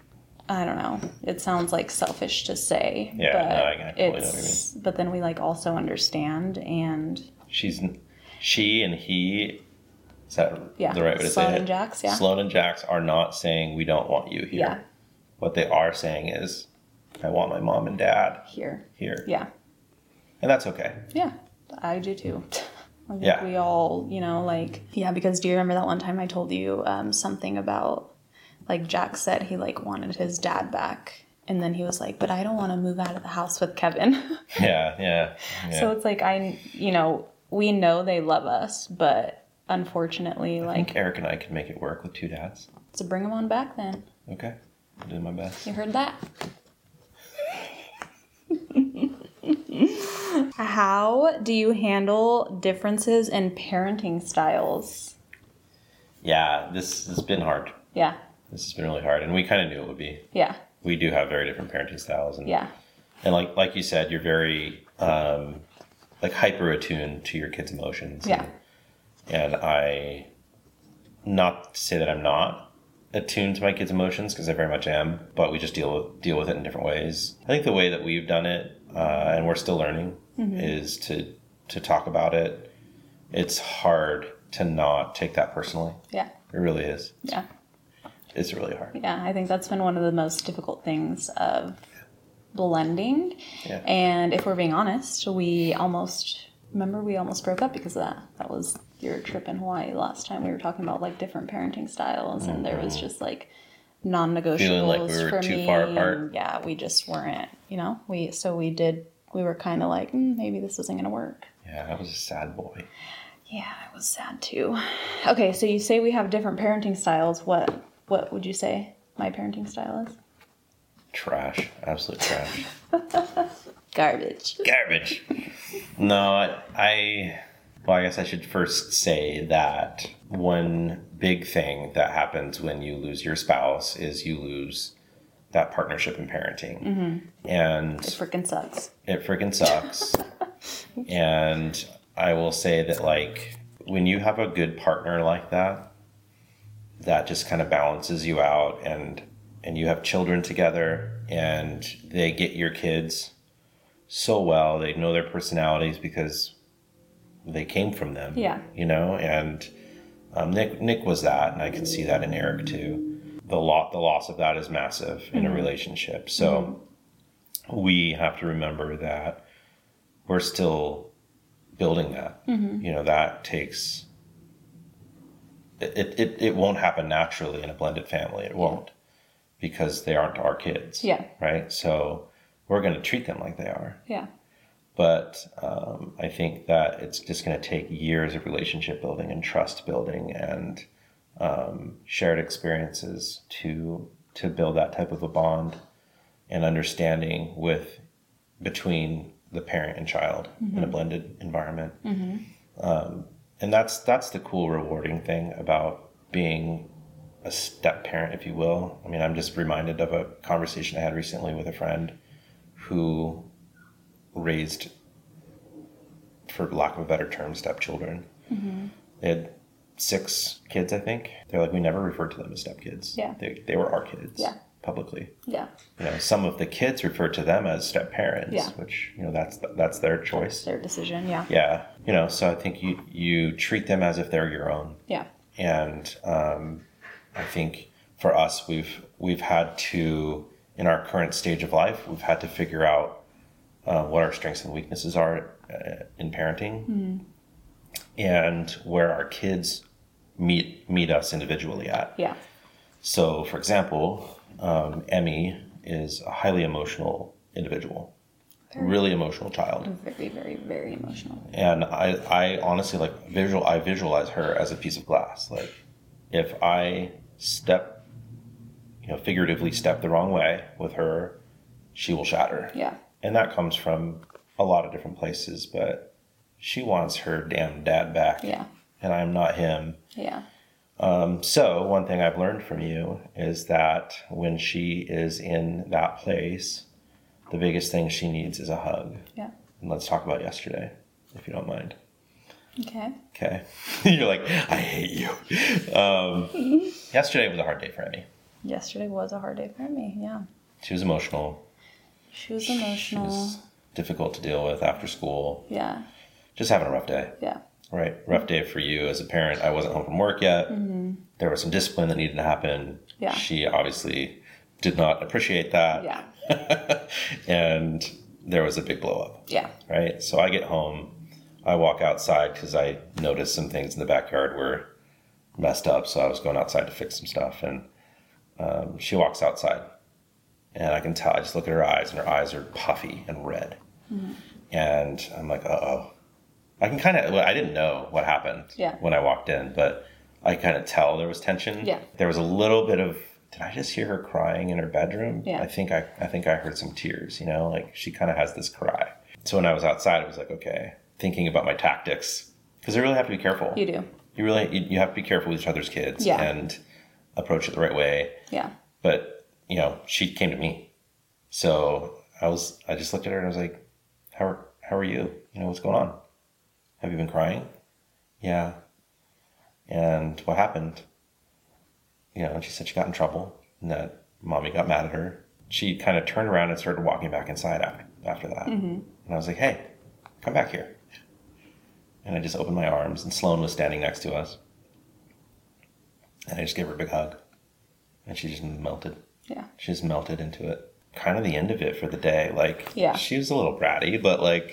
I don't know. It sounds, like, selfish to say. Yeah, but no, I totally know what you mean. But then we, like, also understand, and... She's, she and he... Is that yeah. the right way to Sloan say it? and Jax, yeah. Sloan and Jax are not saying we don't want you here. Yeah. What they are saying is, I want my mom and dad here. Here. Yeah. And that's okay. Yeah, I do too. I think yeah. we all, you know, like, yeah, because do you remember that one time I told you um, something about, like, Jax said he, like, wanted his dad back. And then he was like, but I don't want to move out of the house with Kevin. yeah, yeah, yeah. So it's like, I, you know, we know they love us, but... Unfortunately, I like... I think Eric and I could make it work with two dads. So bring them on back then. Okay. I'll do my best. You heard that? How do you handle differences in parenting styles? Yeah, this has been hard. Yeah. This has been really hard, and we kind of knew it would be. Yeah. We do have very different parenting styles. And, yeah. And like like you said, you're very, um, like, hyper-attuned to your kids' emotions. Yeah. And, And I, not to say that I'm not attuned to my kids' emotions, because I very much am, but we just deal with, deal with it in different ways. I think the way that we've done it, uh, and we're still learning, mm-hmm. is to to talk about it. It's hard to not take that personally. Yeah. It really is. Yeah. It's really hard. Yeah, I think that's been one of the most difficult things of blending. Yeah. And if we're being honest, we almost... Remember, we almost broke up because of that. That was your trip in Hawaii last time. We were talking about, like, different parenting styles, and mm-hmm. there was just, like, non-negotiables Feeling like we were for too me. far apart. And, yeah, we just weren't, you know? We So we did, we were kind of like, mm, maybe this isn't going to work. Yeah, I was a sad boy. Yeah, I was sad, too. Okay, so you say we have different parenting styles. What, what would you say my parenting style is? Trash. Absolute trash. Garbage. Garbage. No, I, I, well, I guess I should first say that one big thing that happens when you lose your spouse is you lose that partnership in parenting. Mm-hmm. And it freaking sucks. It freaking sucks. And I will say that, like, when you have a good partner like that, that just kind of balances you out, and, and you have children together, and they get your kids so well. They know their personalities because they came from them. Yeah. You know, and um, Nick Nick was that, and I can see that in Eric too. The lot the loss of that is massive in mm-hmm. a relationship. So mm-hmm. we have to remember that we're still building that. Mm-hmm. You know, that takes. It, it it won't happen naturally in a blended family. It won't, because they aren't our kids. Yeah. Right. So we're going to treat them like they are. Yeah. But um, I think that it's just going to take years of relationship building and trust building and um, shared experiences to to build that type of a bond and understanding with between the parent and child mm-hmm. in a blended environment. Mm-hmm. Um, and that's that's the cool, rewarding thing about being a step parent, if you will. I mean, I'm just reminded of a conversation I had recently with a friend who raised, for lack of a better term, stepchildren. Mm-hmm. They had six kids, I think. They're like, we never referred to them as stepkids. Yeah. They, they were our kids. Yeah. Publicly. Yeah. You know, some of the kids refer to them as step parents, yeah. which, you know, that's that's their choice. Their decision, yeah. Yeah. You know, so I think you you treat them as if they're your own. Yeah. And um, I think for us, we've we've had to, in our current stage of life, we've had to figure out uh, what our strengths and weaknesses are uh, in parenting, mm-hmm. and where our kids meet meet us individually at. Yeah. So, for example, um, Emmy is a highly emotional individual, very, really emotional child. Very, very, very emotional. And I, I honestly like visual. I visualize her as a piece of glass. Like, if I step, you know, figuratively step the wrong way with her, she will shatter. Yeah. And that comes from a lot of different places, but she wants her damn dad back. Yeah. And I'm not him. Yeah. Um, so one thing I've learned from you is that when she is in that place, the biggest thing she needs is a hug. Yeah. And let's talk about yesterday, if you don't mind. Okay. Okay. You're like, I hate you. Um, yesterday was a hard day for Emmy. Yesterday was a hard day for me, yeah. She was emotional. She was emotional. She was difficult to deal with after school. Yeah. Just having a rough day. Yeah. Right. Rough day for you as a parent. I wasn't home from work yet. Mm-hmm. There was some discipline that needed to happen. Yeah. She obviously did not appreciate that. Yeah. And there was a big blow up. Yeah. Right. So I get home. I walk outside because I noticed some things in the backyard were messed up. So I was going outside to fix some stuff. And um, she walks outside. And I can tell. I just look at her eyes, and her eyes are puffy and red. Mm-hmm. And I'm like, uh-oh. I can kind of, well, I didn't know what happened yeah. when I walked in, but I kind of tell there was tension. Yeah. There was a little bit of, did I just hear her crying in her bedroom? Yeah. I think I, I think I heard some tears, you know, like she kind of has this cry. So when I was outside, I was like, okay, thinking about my tactics, because I really have to be careful. You do. You really, you, you have to be careful with each other's kids yeah. and approach it the right way. Yeah. But, you know, she came to me. So I was, I just looked at her and I was like, how are, how are you? You know, what's going on? Have you been crying? Yeah. And what happened? You know, and she said she got in trouble and that mommy got mad at her. She kind of turned around and started walking back inside after, after that. Mm-hmm. And I was like, hey, come back here. And I just opened my arms and Sloan was standing next to us. And I just gave her a big hug. And she just melted. Yeah. She just melted into it. Kind of the end of it for the day. Like, yeah. she was a little bratty, but like...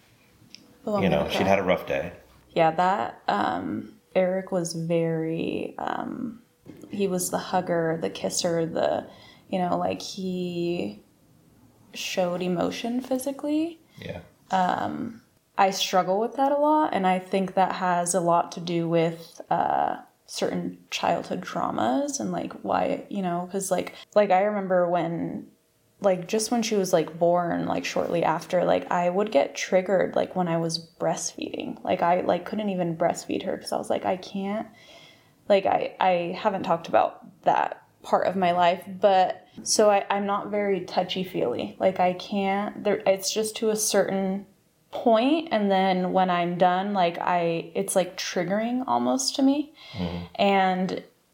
You know, she'd had a rough day. Yeah, that, um, Eric was very, um, he was the hugger, the kisser, the, you know, like he showed emotion physically. Yeah. Um, I struggle with that a lot, and I think that has a lot to do with, uh, certain childhood traumas and like why, you know, because like, like I remember when... like just when she was like born, like shortly after, like I would get triggered like when I was breastfeeding. Like I like couldn't even breastfeed her because I was like, I can't, like I, I haven't talked about that part of my life, but so I, I'm not very touchy-feely. Like I can't, there, it's just to a certain point, and then when I'm done, like I, it's like triggering almost to me. Mm-hmm. And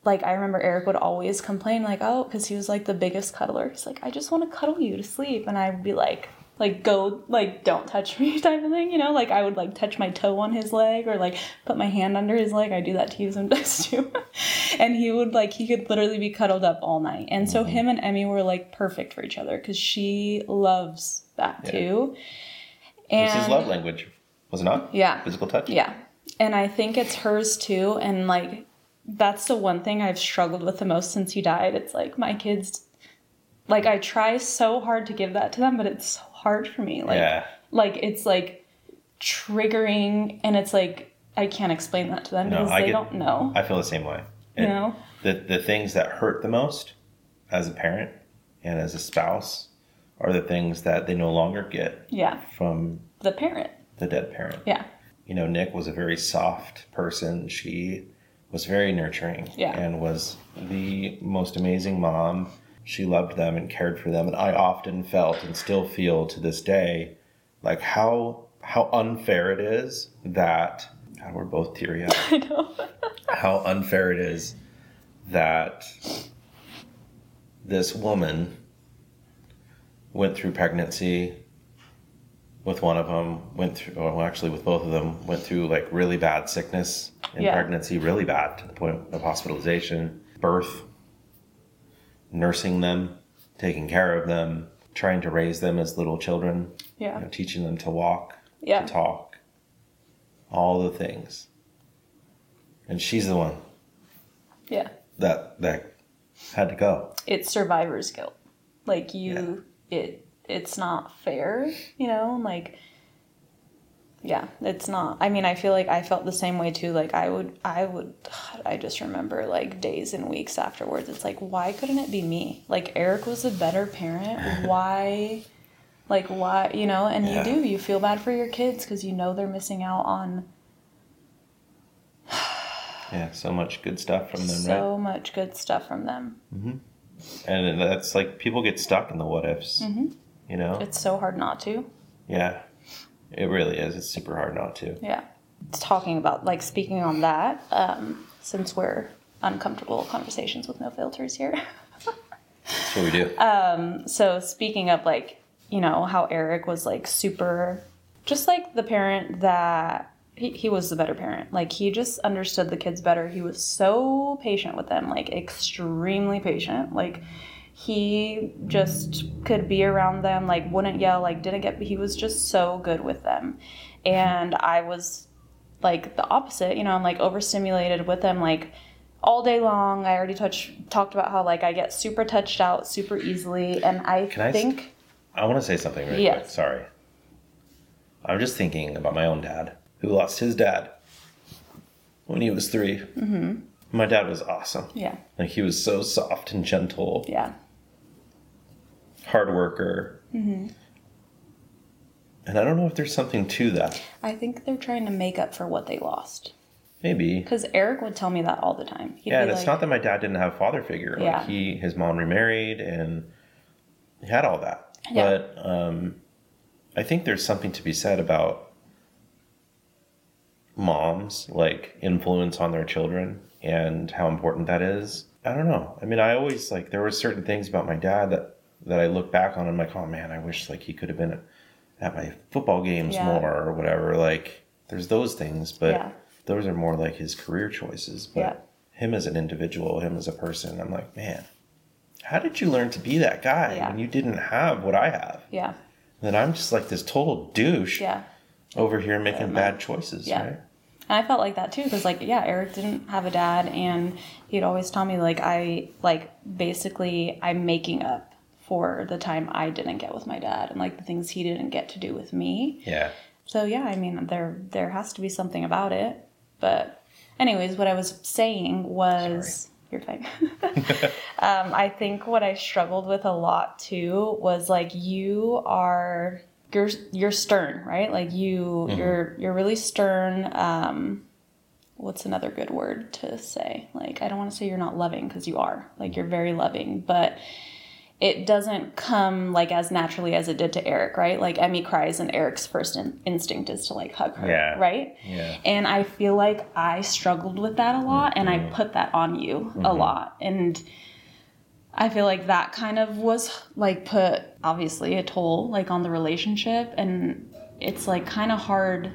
like, I remember Eric would always complain, like, oh, because he was, like, the biggest cuddler. He's like, I just want to cuddle you to sleep. And I would be like, like, go, like, don't touch me type of thing, you know? Like, I would, like, touch my toe on his leg or, like, put my hand under his leg. I do that to you sometimes, too. And he would, like, he could literally be cuddled up all night. And so him and Emmy were, like, perfect for each other because she loves that, yeah. too. And it's his love language, was it not? Yeah. Physical touch? Yeah. And I think it's hers, too. And, like, that's the one thing I've struggled with the most since he died. It's, like, my kids, like, I try so hard to give that to them, but it's so hard for me. Like, yeah. like it's like triggering, and it's like I can't explain that to them no, because I they get, don't know. I feel the same way. And you know, the the things that hurt the most as a parent and as a spouse are the things that they no longer get. Yeah. From the parent, the dead parent. Yeah. You know, Nick was a very soft person. She was very nurturing. Yeah. And was the most amazing mom. She loved them and cared for them. And I often felt and still feel to this day, like how how unfair it is that, God, we're both teary-eyed. I know. How unfair it is that this woman went through pregnancy with one of them, went through, well, actually with both of them, went through like really bad sickness in yeah. pregnancy, really bad to the point of hospitalization, birth, nursing them, taking care of them, trying to raise them as little children, yeah. you know, teaching them to walk, yeah. to talk, all the things. And she's the one yeah. that that had to go. It's survivor's guilt. Like you, yeah. it it's not fair, you know, like, yeah, it's not. I mean, I feel like I felt the same way too. Like I would, I would, I just remember like days and weeks afterwards. It's like, why couldn't it be me? Like Eric was a better parent. Why, like why, you know, and yeah. you do, you feel bad for your kids because you know they're missing out on. Yeah, so much good stuff from them, so right? So much good stuff from them. Mm-hmm. And that's like, people get stuck in the what ifs, mm-hmm. you know? It's so hard not to. Yeah. It really is. It's super hard not to. Yeah. It's talking about, like, speaking on that, um, since we're uncomfortable conversations with no filters here. That's what we do. Um, so speaking of, like, you know, how Eric was, like, super, just like the parent that, he, he was the better parent. Like, he just understood the kids better. He was so patient with them, like, extremely patient. Like, he just could be around them, like wouldn't yell, like didn't get, he was just so good with them. And I was like the opposite, you know, I'm like overstimulated with them, like all day long. I already touched, talked about how like I get super touched out super easily. And I Can think. I, I want to say something really yes. quick. Sorry. I'm just thinking about my own dad who lost his dad when he was three. Mm-hmm. My dad was awesome. Yeah. Like he was so soft and gentle. Yeah. Hard worker. Mm-hmm. And I don't know if there's something to that. I think they're trying to make up for what they lost. Maybe. Because Eric would tell me that all the time. He'd yeah, and like, it's not that my dad didn't have a father figure. Yeah. Like he, his mom remarried and he had all that. Yeah. But um, I think there's something to be said about moms, like influence on their children and how important that is. I don't know. I mean, I always like, there were certain things about my dad that that I look back on and I'm like, oh man, I wish like he could have been at, at my football games yeah. more or whatever. Like there's those things, but yeah. those are more like his career choices. But yeah. him as an individual, him as a person, I'm like, man, how did you learn to be that guy yeah. when you didn't have what I have? Yeah. And then I'm just like this total douche yeah. over here making yeah. bad choices, yeah. right? And I felt like that too, because like, yeah, Eric didn't have a dad, and he'd always tell me like, I like basically I'm making up for the time I didn't get with my dad and like the things he didn't get to do with me. Yeah. So yeah, I mean, there there has to be something about it. But anyways, what I was saying was, Sorry. You're fine. um, I think what I struggled with a lot too was like you are. You're you're stern, right? Like you mm-hmm. you're you're really stern. Um, what's another good word to say? Like I don't want to say you're not loving because you are. Like you're very loving, but it doesn't come like as naturally as it did to Eric, right? Like Emmy cries and Eric's first in- instinct is to like hug her, yeah. right? Yeah. And I feel like I struggled with that a lot, mm-hmm. and I put that on you mm-hmm. a lot. And I feel like that kind of was like put obviously a toll like on the relationship, and it's like kind of hard.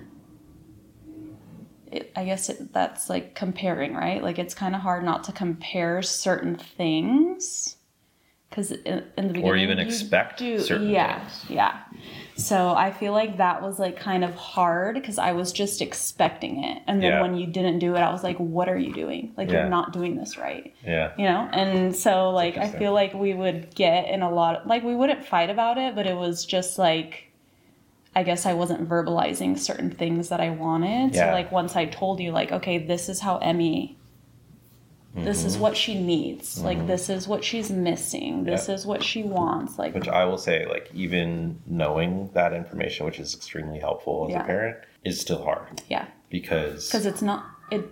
It, I guess it, that's like comparing, right? Like it's kind of hard not to compare certain things. Because in, in the beginning, or even expect do, certain yeah, things. Yeah. So I feel like that was like kind of hard because I was just expecting it. And then yeah. when you didn't do it, I was like, what are you doing? Like, yeah. you're not doing this right. Yeah. You know? And so like, I feel like we would get in a lot of, like we wouldn't fight about it, but it was just like, I guess I wasn't verbalizing certain things that I wanted. Yeah. So like once I told you like, okay, this is how Emmy This mm-hmm. is what she needs. Mm-hmm. Like, this is what she's missing. This yeah. is what she wants. Like, which I will say, like, even knowing that information, which is extremely helpful as yeah. a parent, is still hard. Yeah. Because... Because it's not... It,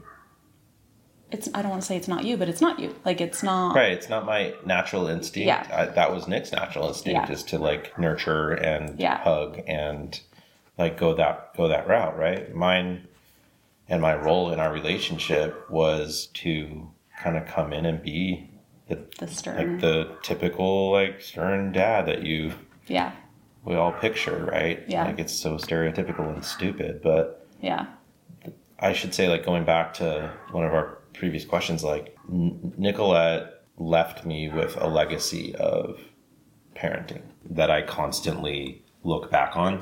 it's. I don't want to say it's not you, but it's not you. Like, it's not... Right. It's not my natural instinct. Yeah. I, that was Nick's natural instinct, yeah. is to, like, nurture and yeah. hug and, like, go that go that route, right? Mine and my role in our relationship was to... kind of come in and be the, the stern, like the typical like stern dad that you yeah we all picture, right? Yeah, like it's so stereotypical and stupid. But yeah, I should say, like going back to one of our previous questions, like Nicolette left me with a legacy of parenting that I constantly look back on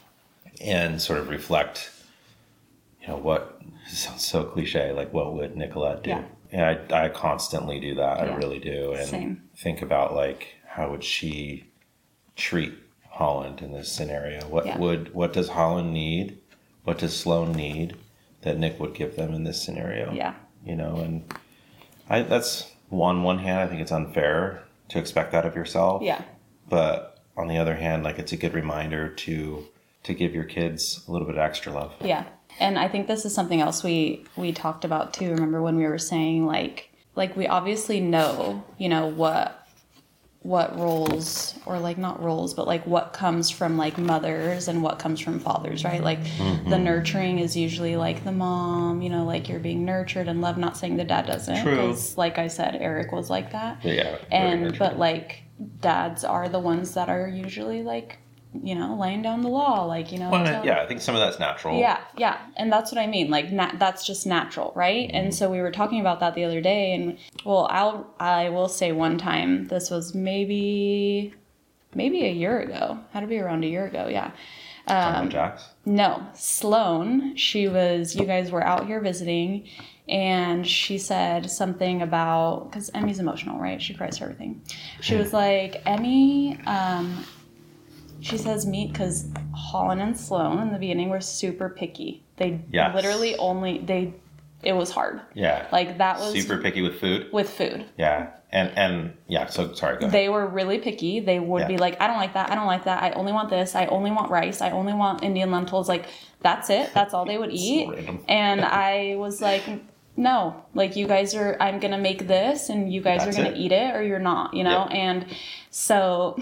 and sort of reflect. You know what? It sounds so cliche. Like, what would Nicolette do? Yeah. And I, I constantly do that. Yeah. I really do. And Same. think about like, how would she treat Holland in this scenario? What yeah. would, what does Holland need? What does Sloan need that Nick would give them in this scenario? Yeah. You know, and I, that's on one hand, I think it's unfair to expect that of yourself. Yeah. But on the other hand, like it's a good reminder to, to give your kids a little bit of extra love. Yeah. And I think this is something else we, we talked about too. Remember when we were saying like, like we obviously know, you know, what, what roles or like not roles, but like what comes from like mothers and what comes from fathers, right? Like mm-hmm. the nurturing is usually like the mom, you know, like you're being nurtured and loved, not saying the dad doesn't. True. Because like I said, Eric was like that. Yeah. And, but like dads are the ones that are usually like, you know, laying down the law, like, you know. Well, so, yeah, I think some of that's natural. Yeah, yeah. And that's what I mean. Like, na- that's just natural, right? Mm-hmm. And so we were talking about that the other day. And, well, I'll, I will say one time, this was maybe, maybe a year ago. Had to be around a year ago, yeah. Um, Jax? No, Sloan. She was, you guys were out here visiting. And she said something about, because Emmy's emotional, right? She cries for everything. She was like, Emmy, um... she says meet because Holland and Sloan in the beginning were super picky. They yes. literally only, they, it was hard. Yeah. Like that was. Super picky with food? With food. Yeah. And, and yeah, so sorry, go ahead. They were really picky. They would yeah. be like, I don't like that. I don't like that. I only want this. I only want rice. I only want Indian lentils. Like, that's it. That's all they would eat. So and I was like, no, like you guys are, I'm going to make this and you guys that's are going to eat it or you're not, you know? Yep. And so...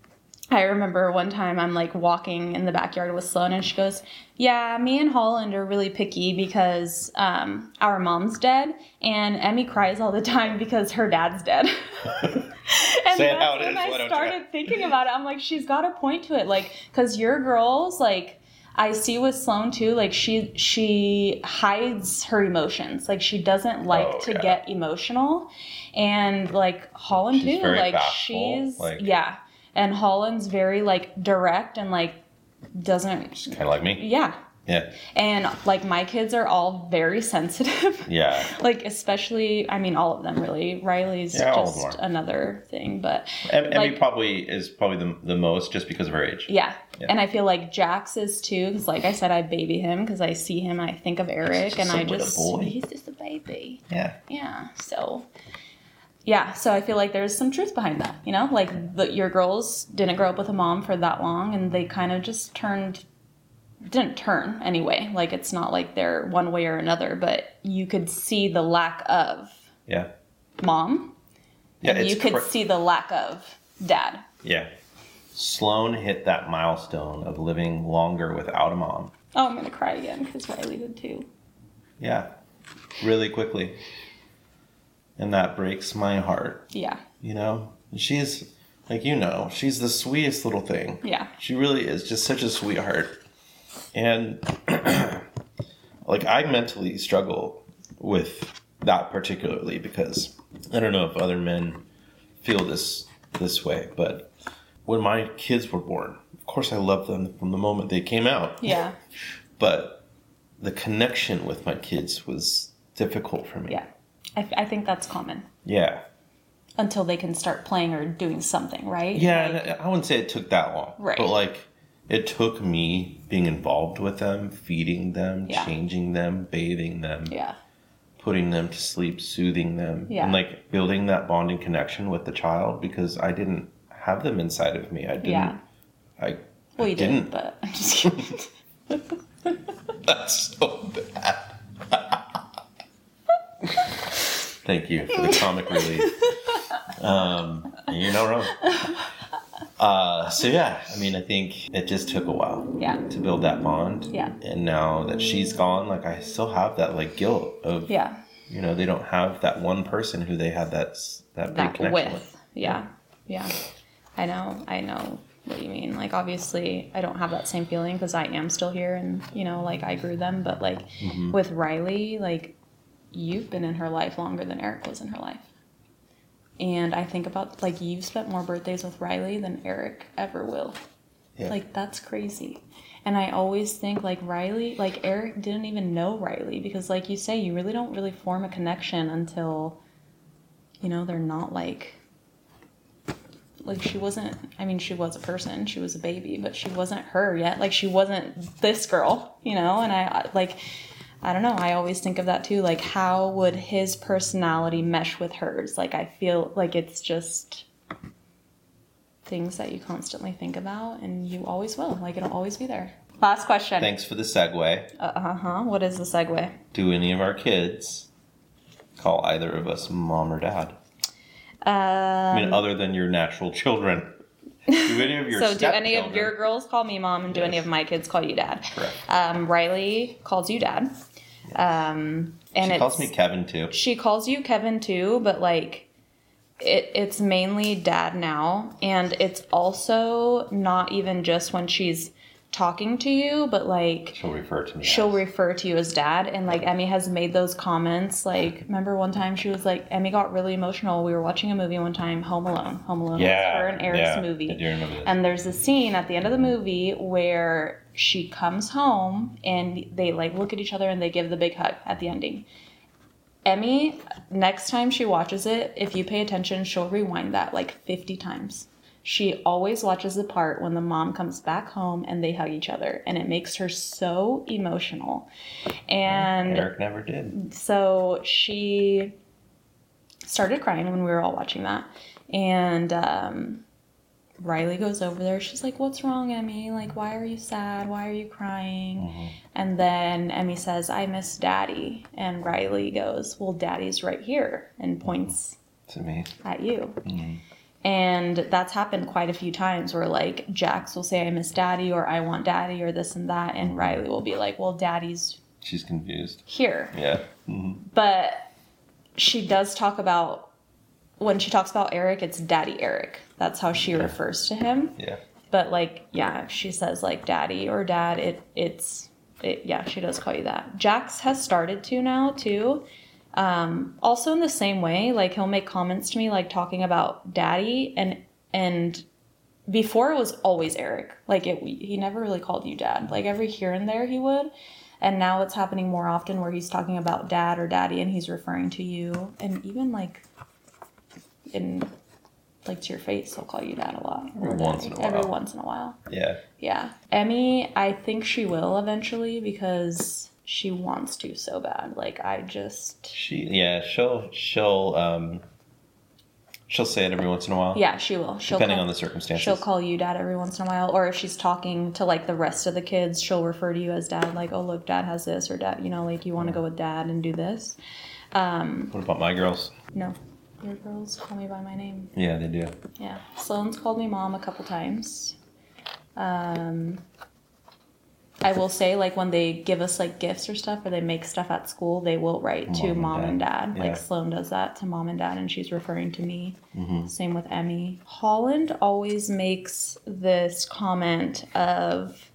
I remember one time I'm like walking in the backyard with Sloan and she goes, yeah, me and Holland are really picky because um, our mom's dead and Emmy cries all the time because her dad's dead. and Say it how it when is. I started thinking about it, I'm like, she's got a point to it. Like, because your girls, like, I see with Sloan too, like she she hides her emotions. Like she doesn't like oh, to yeah. get emotional. And like Holland she's too, very like bashful. she's, like... yeah. And Holland's very, like, direct and, like, doesn't... She's kind of like me. Yeah. Yeah. And, like, my kids are all very sensitive. Yeah. Like, especially, I mean, all of them, really. Riley's yeah, just another thing, but... Emmy like, probably is probably the, the most just because of her age. Yeah. yeah. And I feel like Jax is, too, because, like I said, I baby him because I see him and I think of Eric, and I just... Boy. He's just a baby. Yeah. Yeah, so... Yeah, so I feel like there's some truth behind that, you know? Like, the, your girls didn't grow up with a mom for that long, and they kind of just turned, didn't turn anyway. Like, it's not like they're one way or another, but you could see the lack of yeah. mom. Yeah, and it's you could cra- see the lack of dad. Yeah. Sloan hit that milestone of living longer without a mom. Oh, I'm going to cry again because Riley did too. Yeah. Really quickly. And that breaks my heart. Yeah. You know? She's, like, you know, she's the sweetest little thing. Yeah. She really is just such a sweetheart. And, like, I mentally struggle with that particularly because I don't know if other men feel this this way, but when my kids were born, of course I loved them from the moment they came out. Yeah. But the connection with my kids was difficult for me. Yeah. I, I think that's common. Yeah. Until they can start playing or doing something, right? Yeah, Like, and I wouldn't say it took that long. Right. But, like, it took me being involved with them, feeding them, Yeah. changing them, bathing them, yeah. putting them to sleep, soothing them, Yeah. and, like, building that bonding connection with the child because I didn't have them inside of me. I didn't. Yeah. I, Well, I you didn't. did, but I'm just kidding. That's so bad. Thank you for the comic relief. Um, you're not wrong. Uh, so yeah, I mean, I think it just took a while Yeah. to build that bond. Yeah. And now that she's gone, like I still have that like guilt of, Yeah. you know, they don't have that one person who they had that s- that big That connection with. with. Yeah. Yeah. I know. I know what you mean. Like, obviously, I don't have that same feeling because I am still here and, you know, like, I grew them. But, like, Mm-hmm. with Riley, like, you've been in her life longer than Eric was in her life. And I think about, like, you've spent more birthdays with Riley than Eric ever will. Yeah. Like, that's crazy. And I always think, like, Riley, like, Eric didn't even know Riley because, like you say, you really don't really form a connection until, you know, they're not, like, like, she wasn't, I mean, she was a person, she was a baby, but she wasn't her yet. Like, she wasn't this girl, you know? And I, like, I don't know, I always think of that too. Like, how would his personality mesh with hers? Like, I feel like it's just things that you constantly think about, and you always will. Like, it'll always be there. Last question. Thanks for the segue. Uh huh. What is the segue? Do any of our kids call either of us mom or dad? Um, I mean, other than your natural children. Do any of your so do any of stepchildren- your girls call me mom, and do any Yes. of my kids call you dad? Correct. Um, Riley calls you dad. Um, and She it's, calls me Kevin too. She calls you Kevin too, but like it it's mainly dad now, and it's also not even just when she's talking to you, but like She'll refer to me. she'll as. refer to you as dad. And like Emmy has made those comments. Like, remember one time she was like, Emmy got really emotional. We were watching a movie one time, Home Alone. Home Alone Yeah, was her and Eric's yeah, movie. I do remember this. And there's a scene at the end of the movie where she comes home and they like look at each other and they give the big hug at the ending. Emmy, next time she watches it, if you pay attention, she'll rewind that like fifty times. She always watches the part when the mom comes back home and they hug each other, and it makes her so emotional. And Eric never did. so she started crying when we were all watching that. And um, Riley goes over there. She's like, "What's wrong, Emmy? Like, why are you sad? Why are you crying?" Mm-hmm. And then Emmy says, "I miss Daddy." And Riley goes, "Well, Daddy's right here," and points To me. at you. Mm-hmm. And that's happened quite a few times where like Jax will say, "I miss Daddy," or "I want Daddy," or this and that. And Riley will be like, "Well, Daddy's She's confused. here." Yeah. Mm-hmm. But she does talk about, when she talks about Eric, it's Daddy Eric. That's how she refers to him. Yeah. But like, yeah, if she says like Daddy or Dad, it it's, it, yeah, she does call you that. Jax has started to now too. Um, also in the same way, like he'll make comments to me like talking about Daddy, and and before it was always Eric. Like it, he never really called you Dad. Like every here and there he would. And now it's happening more often where he's talking about Dad or Daddy and he's referring to you. And even like in like to your face, he'll call you Dad a lot. Every Or once Daddy. in a while. Every once in a while. Yeah. Yeah. Emmy, I think she will eventually because she wants to so bad. Like I just She yeah, she'll she'll um she'll say it every once in a while. Yeah, she will. She'll Depending call, on the circumstances. She'll call you Dad every once in a while, or if she's talking to like the rest of the kids, she'll refer to you as Dad. Like, "Oh, look, Dad has this," or "Dad, you know, like you want to go with Dad and do this." Um, What about my girls? no, Your girls call me by my name. Yeah, they do. Yeah. Sloane's called me mom a couple times. Um, I will say, like, when they give us, like, gifts or stuff, or they make stuff at school, they will write mom to mom and dad. And dad. Yeah. Like, Sloane does that to mom and dad, and she's referring to me. Mm-hmm. Same with Emmy. Holland always makes this comment of,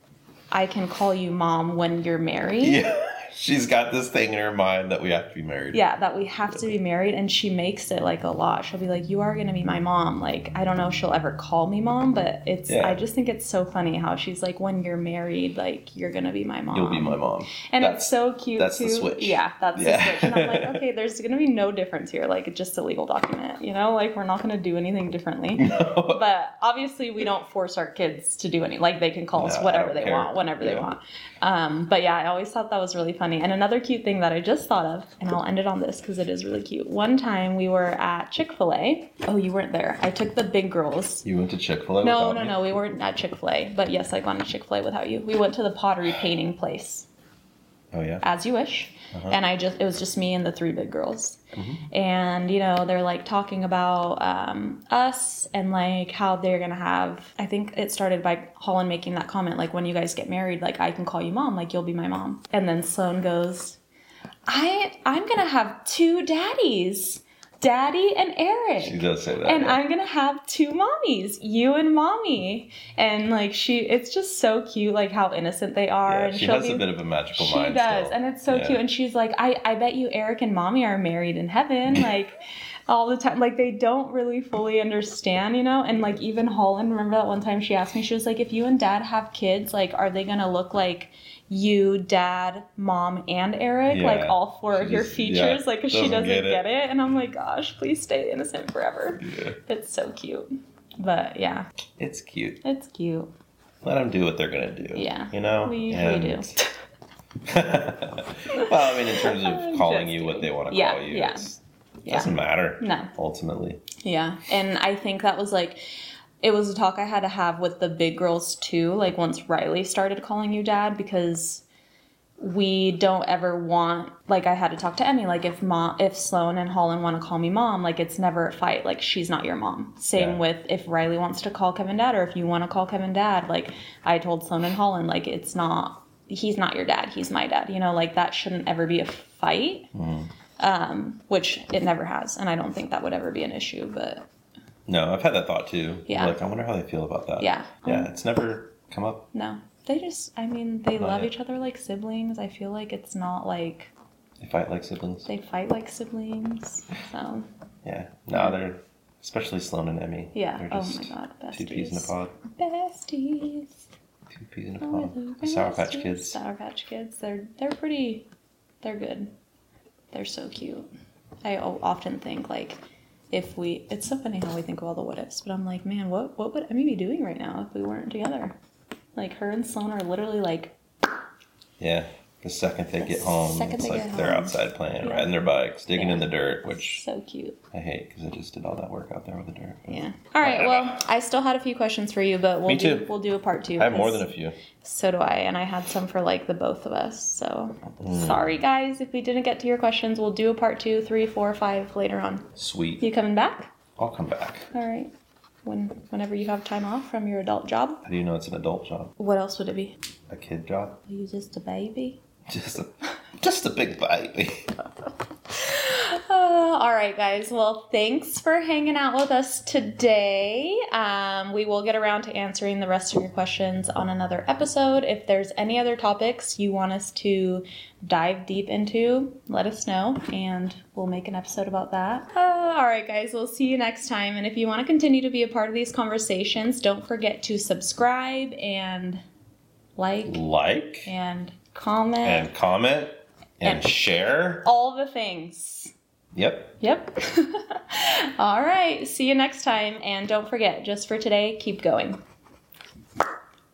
I can call you mom when you're married. Yeah. She's got this thing in her mind that we have to be married. Yeah, that we have to be married, and she makes it like a lot. She'll be like, you are going to be my mom. Like, I don't know if she'll ever call me mom, but it's, yeah. I just think it's so funny how she's like, when you're married, like, you're going to be my mom. You'll be my mom. And that's, it's so cute, that's too. That's the switch. Yeah, that's yeah. the switch. And I'm like, okay, there's going to be no difference here. Like, it's just a legal document, you know? Like, we're not going to do anything differently. No. But obviously, we don't force our kids to do any. Like, they can call no, us whatever they care. want, whenever yeah. they want. Um, but yeah, I always thought that was really funny. And another cute thing that I just thought of, and I'll end it on this because it is really cute. One time we were at Chick-fil-A. Oh, you weren't there. I took the big girls. You went to Chick-fil-A No, without no, me? no. We weren't at Chick-fil-A. But yes, I've gone to Chick-fil-A without you. We went to the pottery painting place. Oh, yeah? As you wish. Uh-huh. And I just, it was just me and the three big girls. Mm-hmm. And, you know, they're like talking about um, us and like how they're going to have, I think it started by Holland making that comment, like, when you guys get married, like, I can call you mom, like, you'll be my mom. And then Sloane goes, I, I'm going to have two daddies. Daddy and Eric. She does say that. And yeah. I'm going to have two mommies, you and mommy. And like she, it's just so cute, like how innocent they are. Yeah, and she has be, a bit of a magical she mind. She does. Still. And it's so yeah. cute. And she's like, I, I bet you Eric and mommy are married in heaven. Like all the time. Like they don't really fully understand, you know? And like even Holland, remember that one time she asked me, she was like, if you and dad have kids, like are they going to look like you, dad, mom, and Eric, yeah. like all four she of your just, features, yeah, like because she doesn't get it. get it. And I'm like, gosh, please stay innocent forever. Yeah. It's so cute. But yeah. It's cute. It's cute. Let them do what they're going to do. Yeah. You know? We usually and... do. Well, I mean, in terms of calling you what they want to yeah, call you, yeah. it yeah. doesn't matter. No. Ultimately. Yeah. And I think that was like, it was a talk I had to have with the big girls too, like once Riley started calling you dad, because we don't ever want, like I had to talk to Emmy, like if mom, if Sloane and Holland want to call me mom, like it's never a fight, like she's not your mom. Same yeah. with if Riley wants to call Kevin dad, or if you want to call Kevin dad, like I told Sloane and Holland, like it's not, he's not your dad, he's my dad, you know, like that shouldn't ever be a fight, mm. um, which it never has, and I don't think that would ever be an issue, but... No, I've had that thought too. Yeah. Like, I wonder how they feel about that. Yeah. Yeah, um, it's never come up. No. They just, I mean, they Not love yet. each other like siblings. I feel like it's not like... They fight like siblings. They fight like siblings, so... Yeah. No, yeah. they're... Especially Sloane and Emmy. Yeah. They're Oh just my god, besties. two peas in a pod. Besties. Two peas in a Oh, pod. The Sour Patch Kids. Sour Patch Kids. They're, they're pretty... They're good. They're so cute. I o- often think, like... If we, it's so funny how we think of all the what ifs, but I'm like, man, what what would Emmy be doing right now if we weren't together? Like her and Sloane are literally like, yeah. The second they the get home, it's they like they're home. outside playing, yeah. riding their bikes, digging yeah. in the dirt, which so cute. I hate because I just did all that work out there with the dirt. Yeah. All right. Well, I still had a few questions for you, but we'll Me do too. we'll do a part two. I have more than a few. So do I, and I had some for like the both of us. So mm. sorry, guys, if we didn't get to your questions. We'll do a part two, three, four, five later on. Sweet. You coming back? I'll come back. All right. When whenever you have time off from your adult job. How do you know it's an adult job? What else would it be? A kid job. Are you just a baby? Just a, just a big baby. uh, all right, guys. Well, thanks for hanging out with us today. Um, we will get around to answering the rest of your questions on another episode. If there's any other topics you want us to dive deep into, let us know, and we'll make an episode about that. Uh, all right, guys. We'll see you next time. And if you want to continue to be a part of these conversations, don't forget to subscribe and like. Like. And comment. And comment. And, and share. All the things. Yep. Yep. All right. See you next time. And don't forget, just for today, keep going.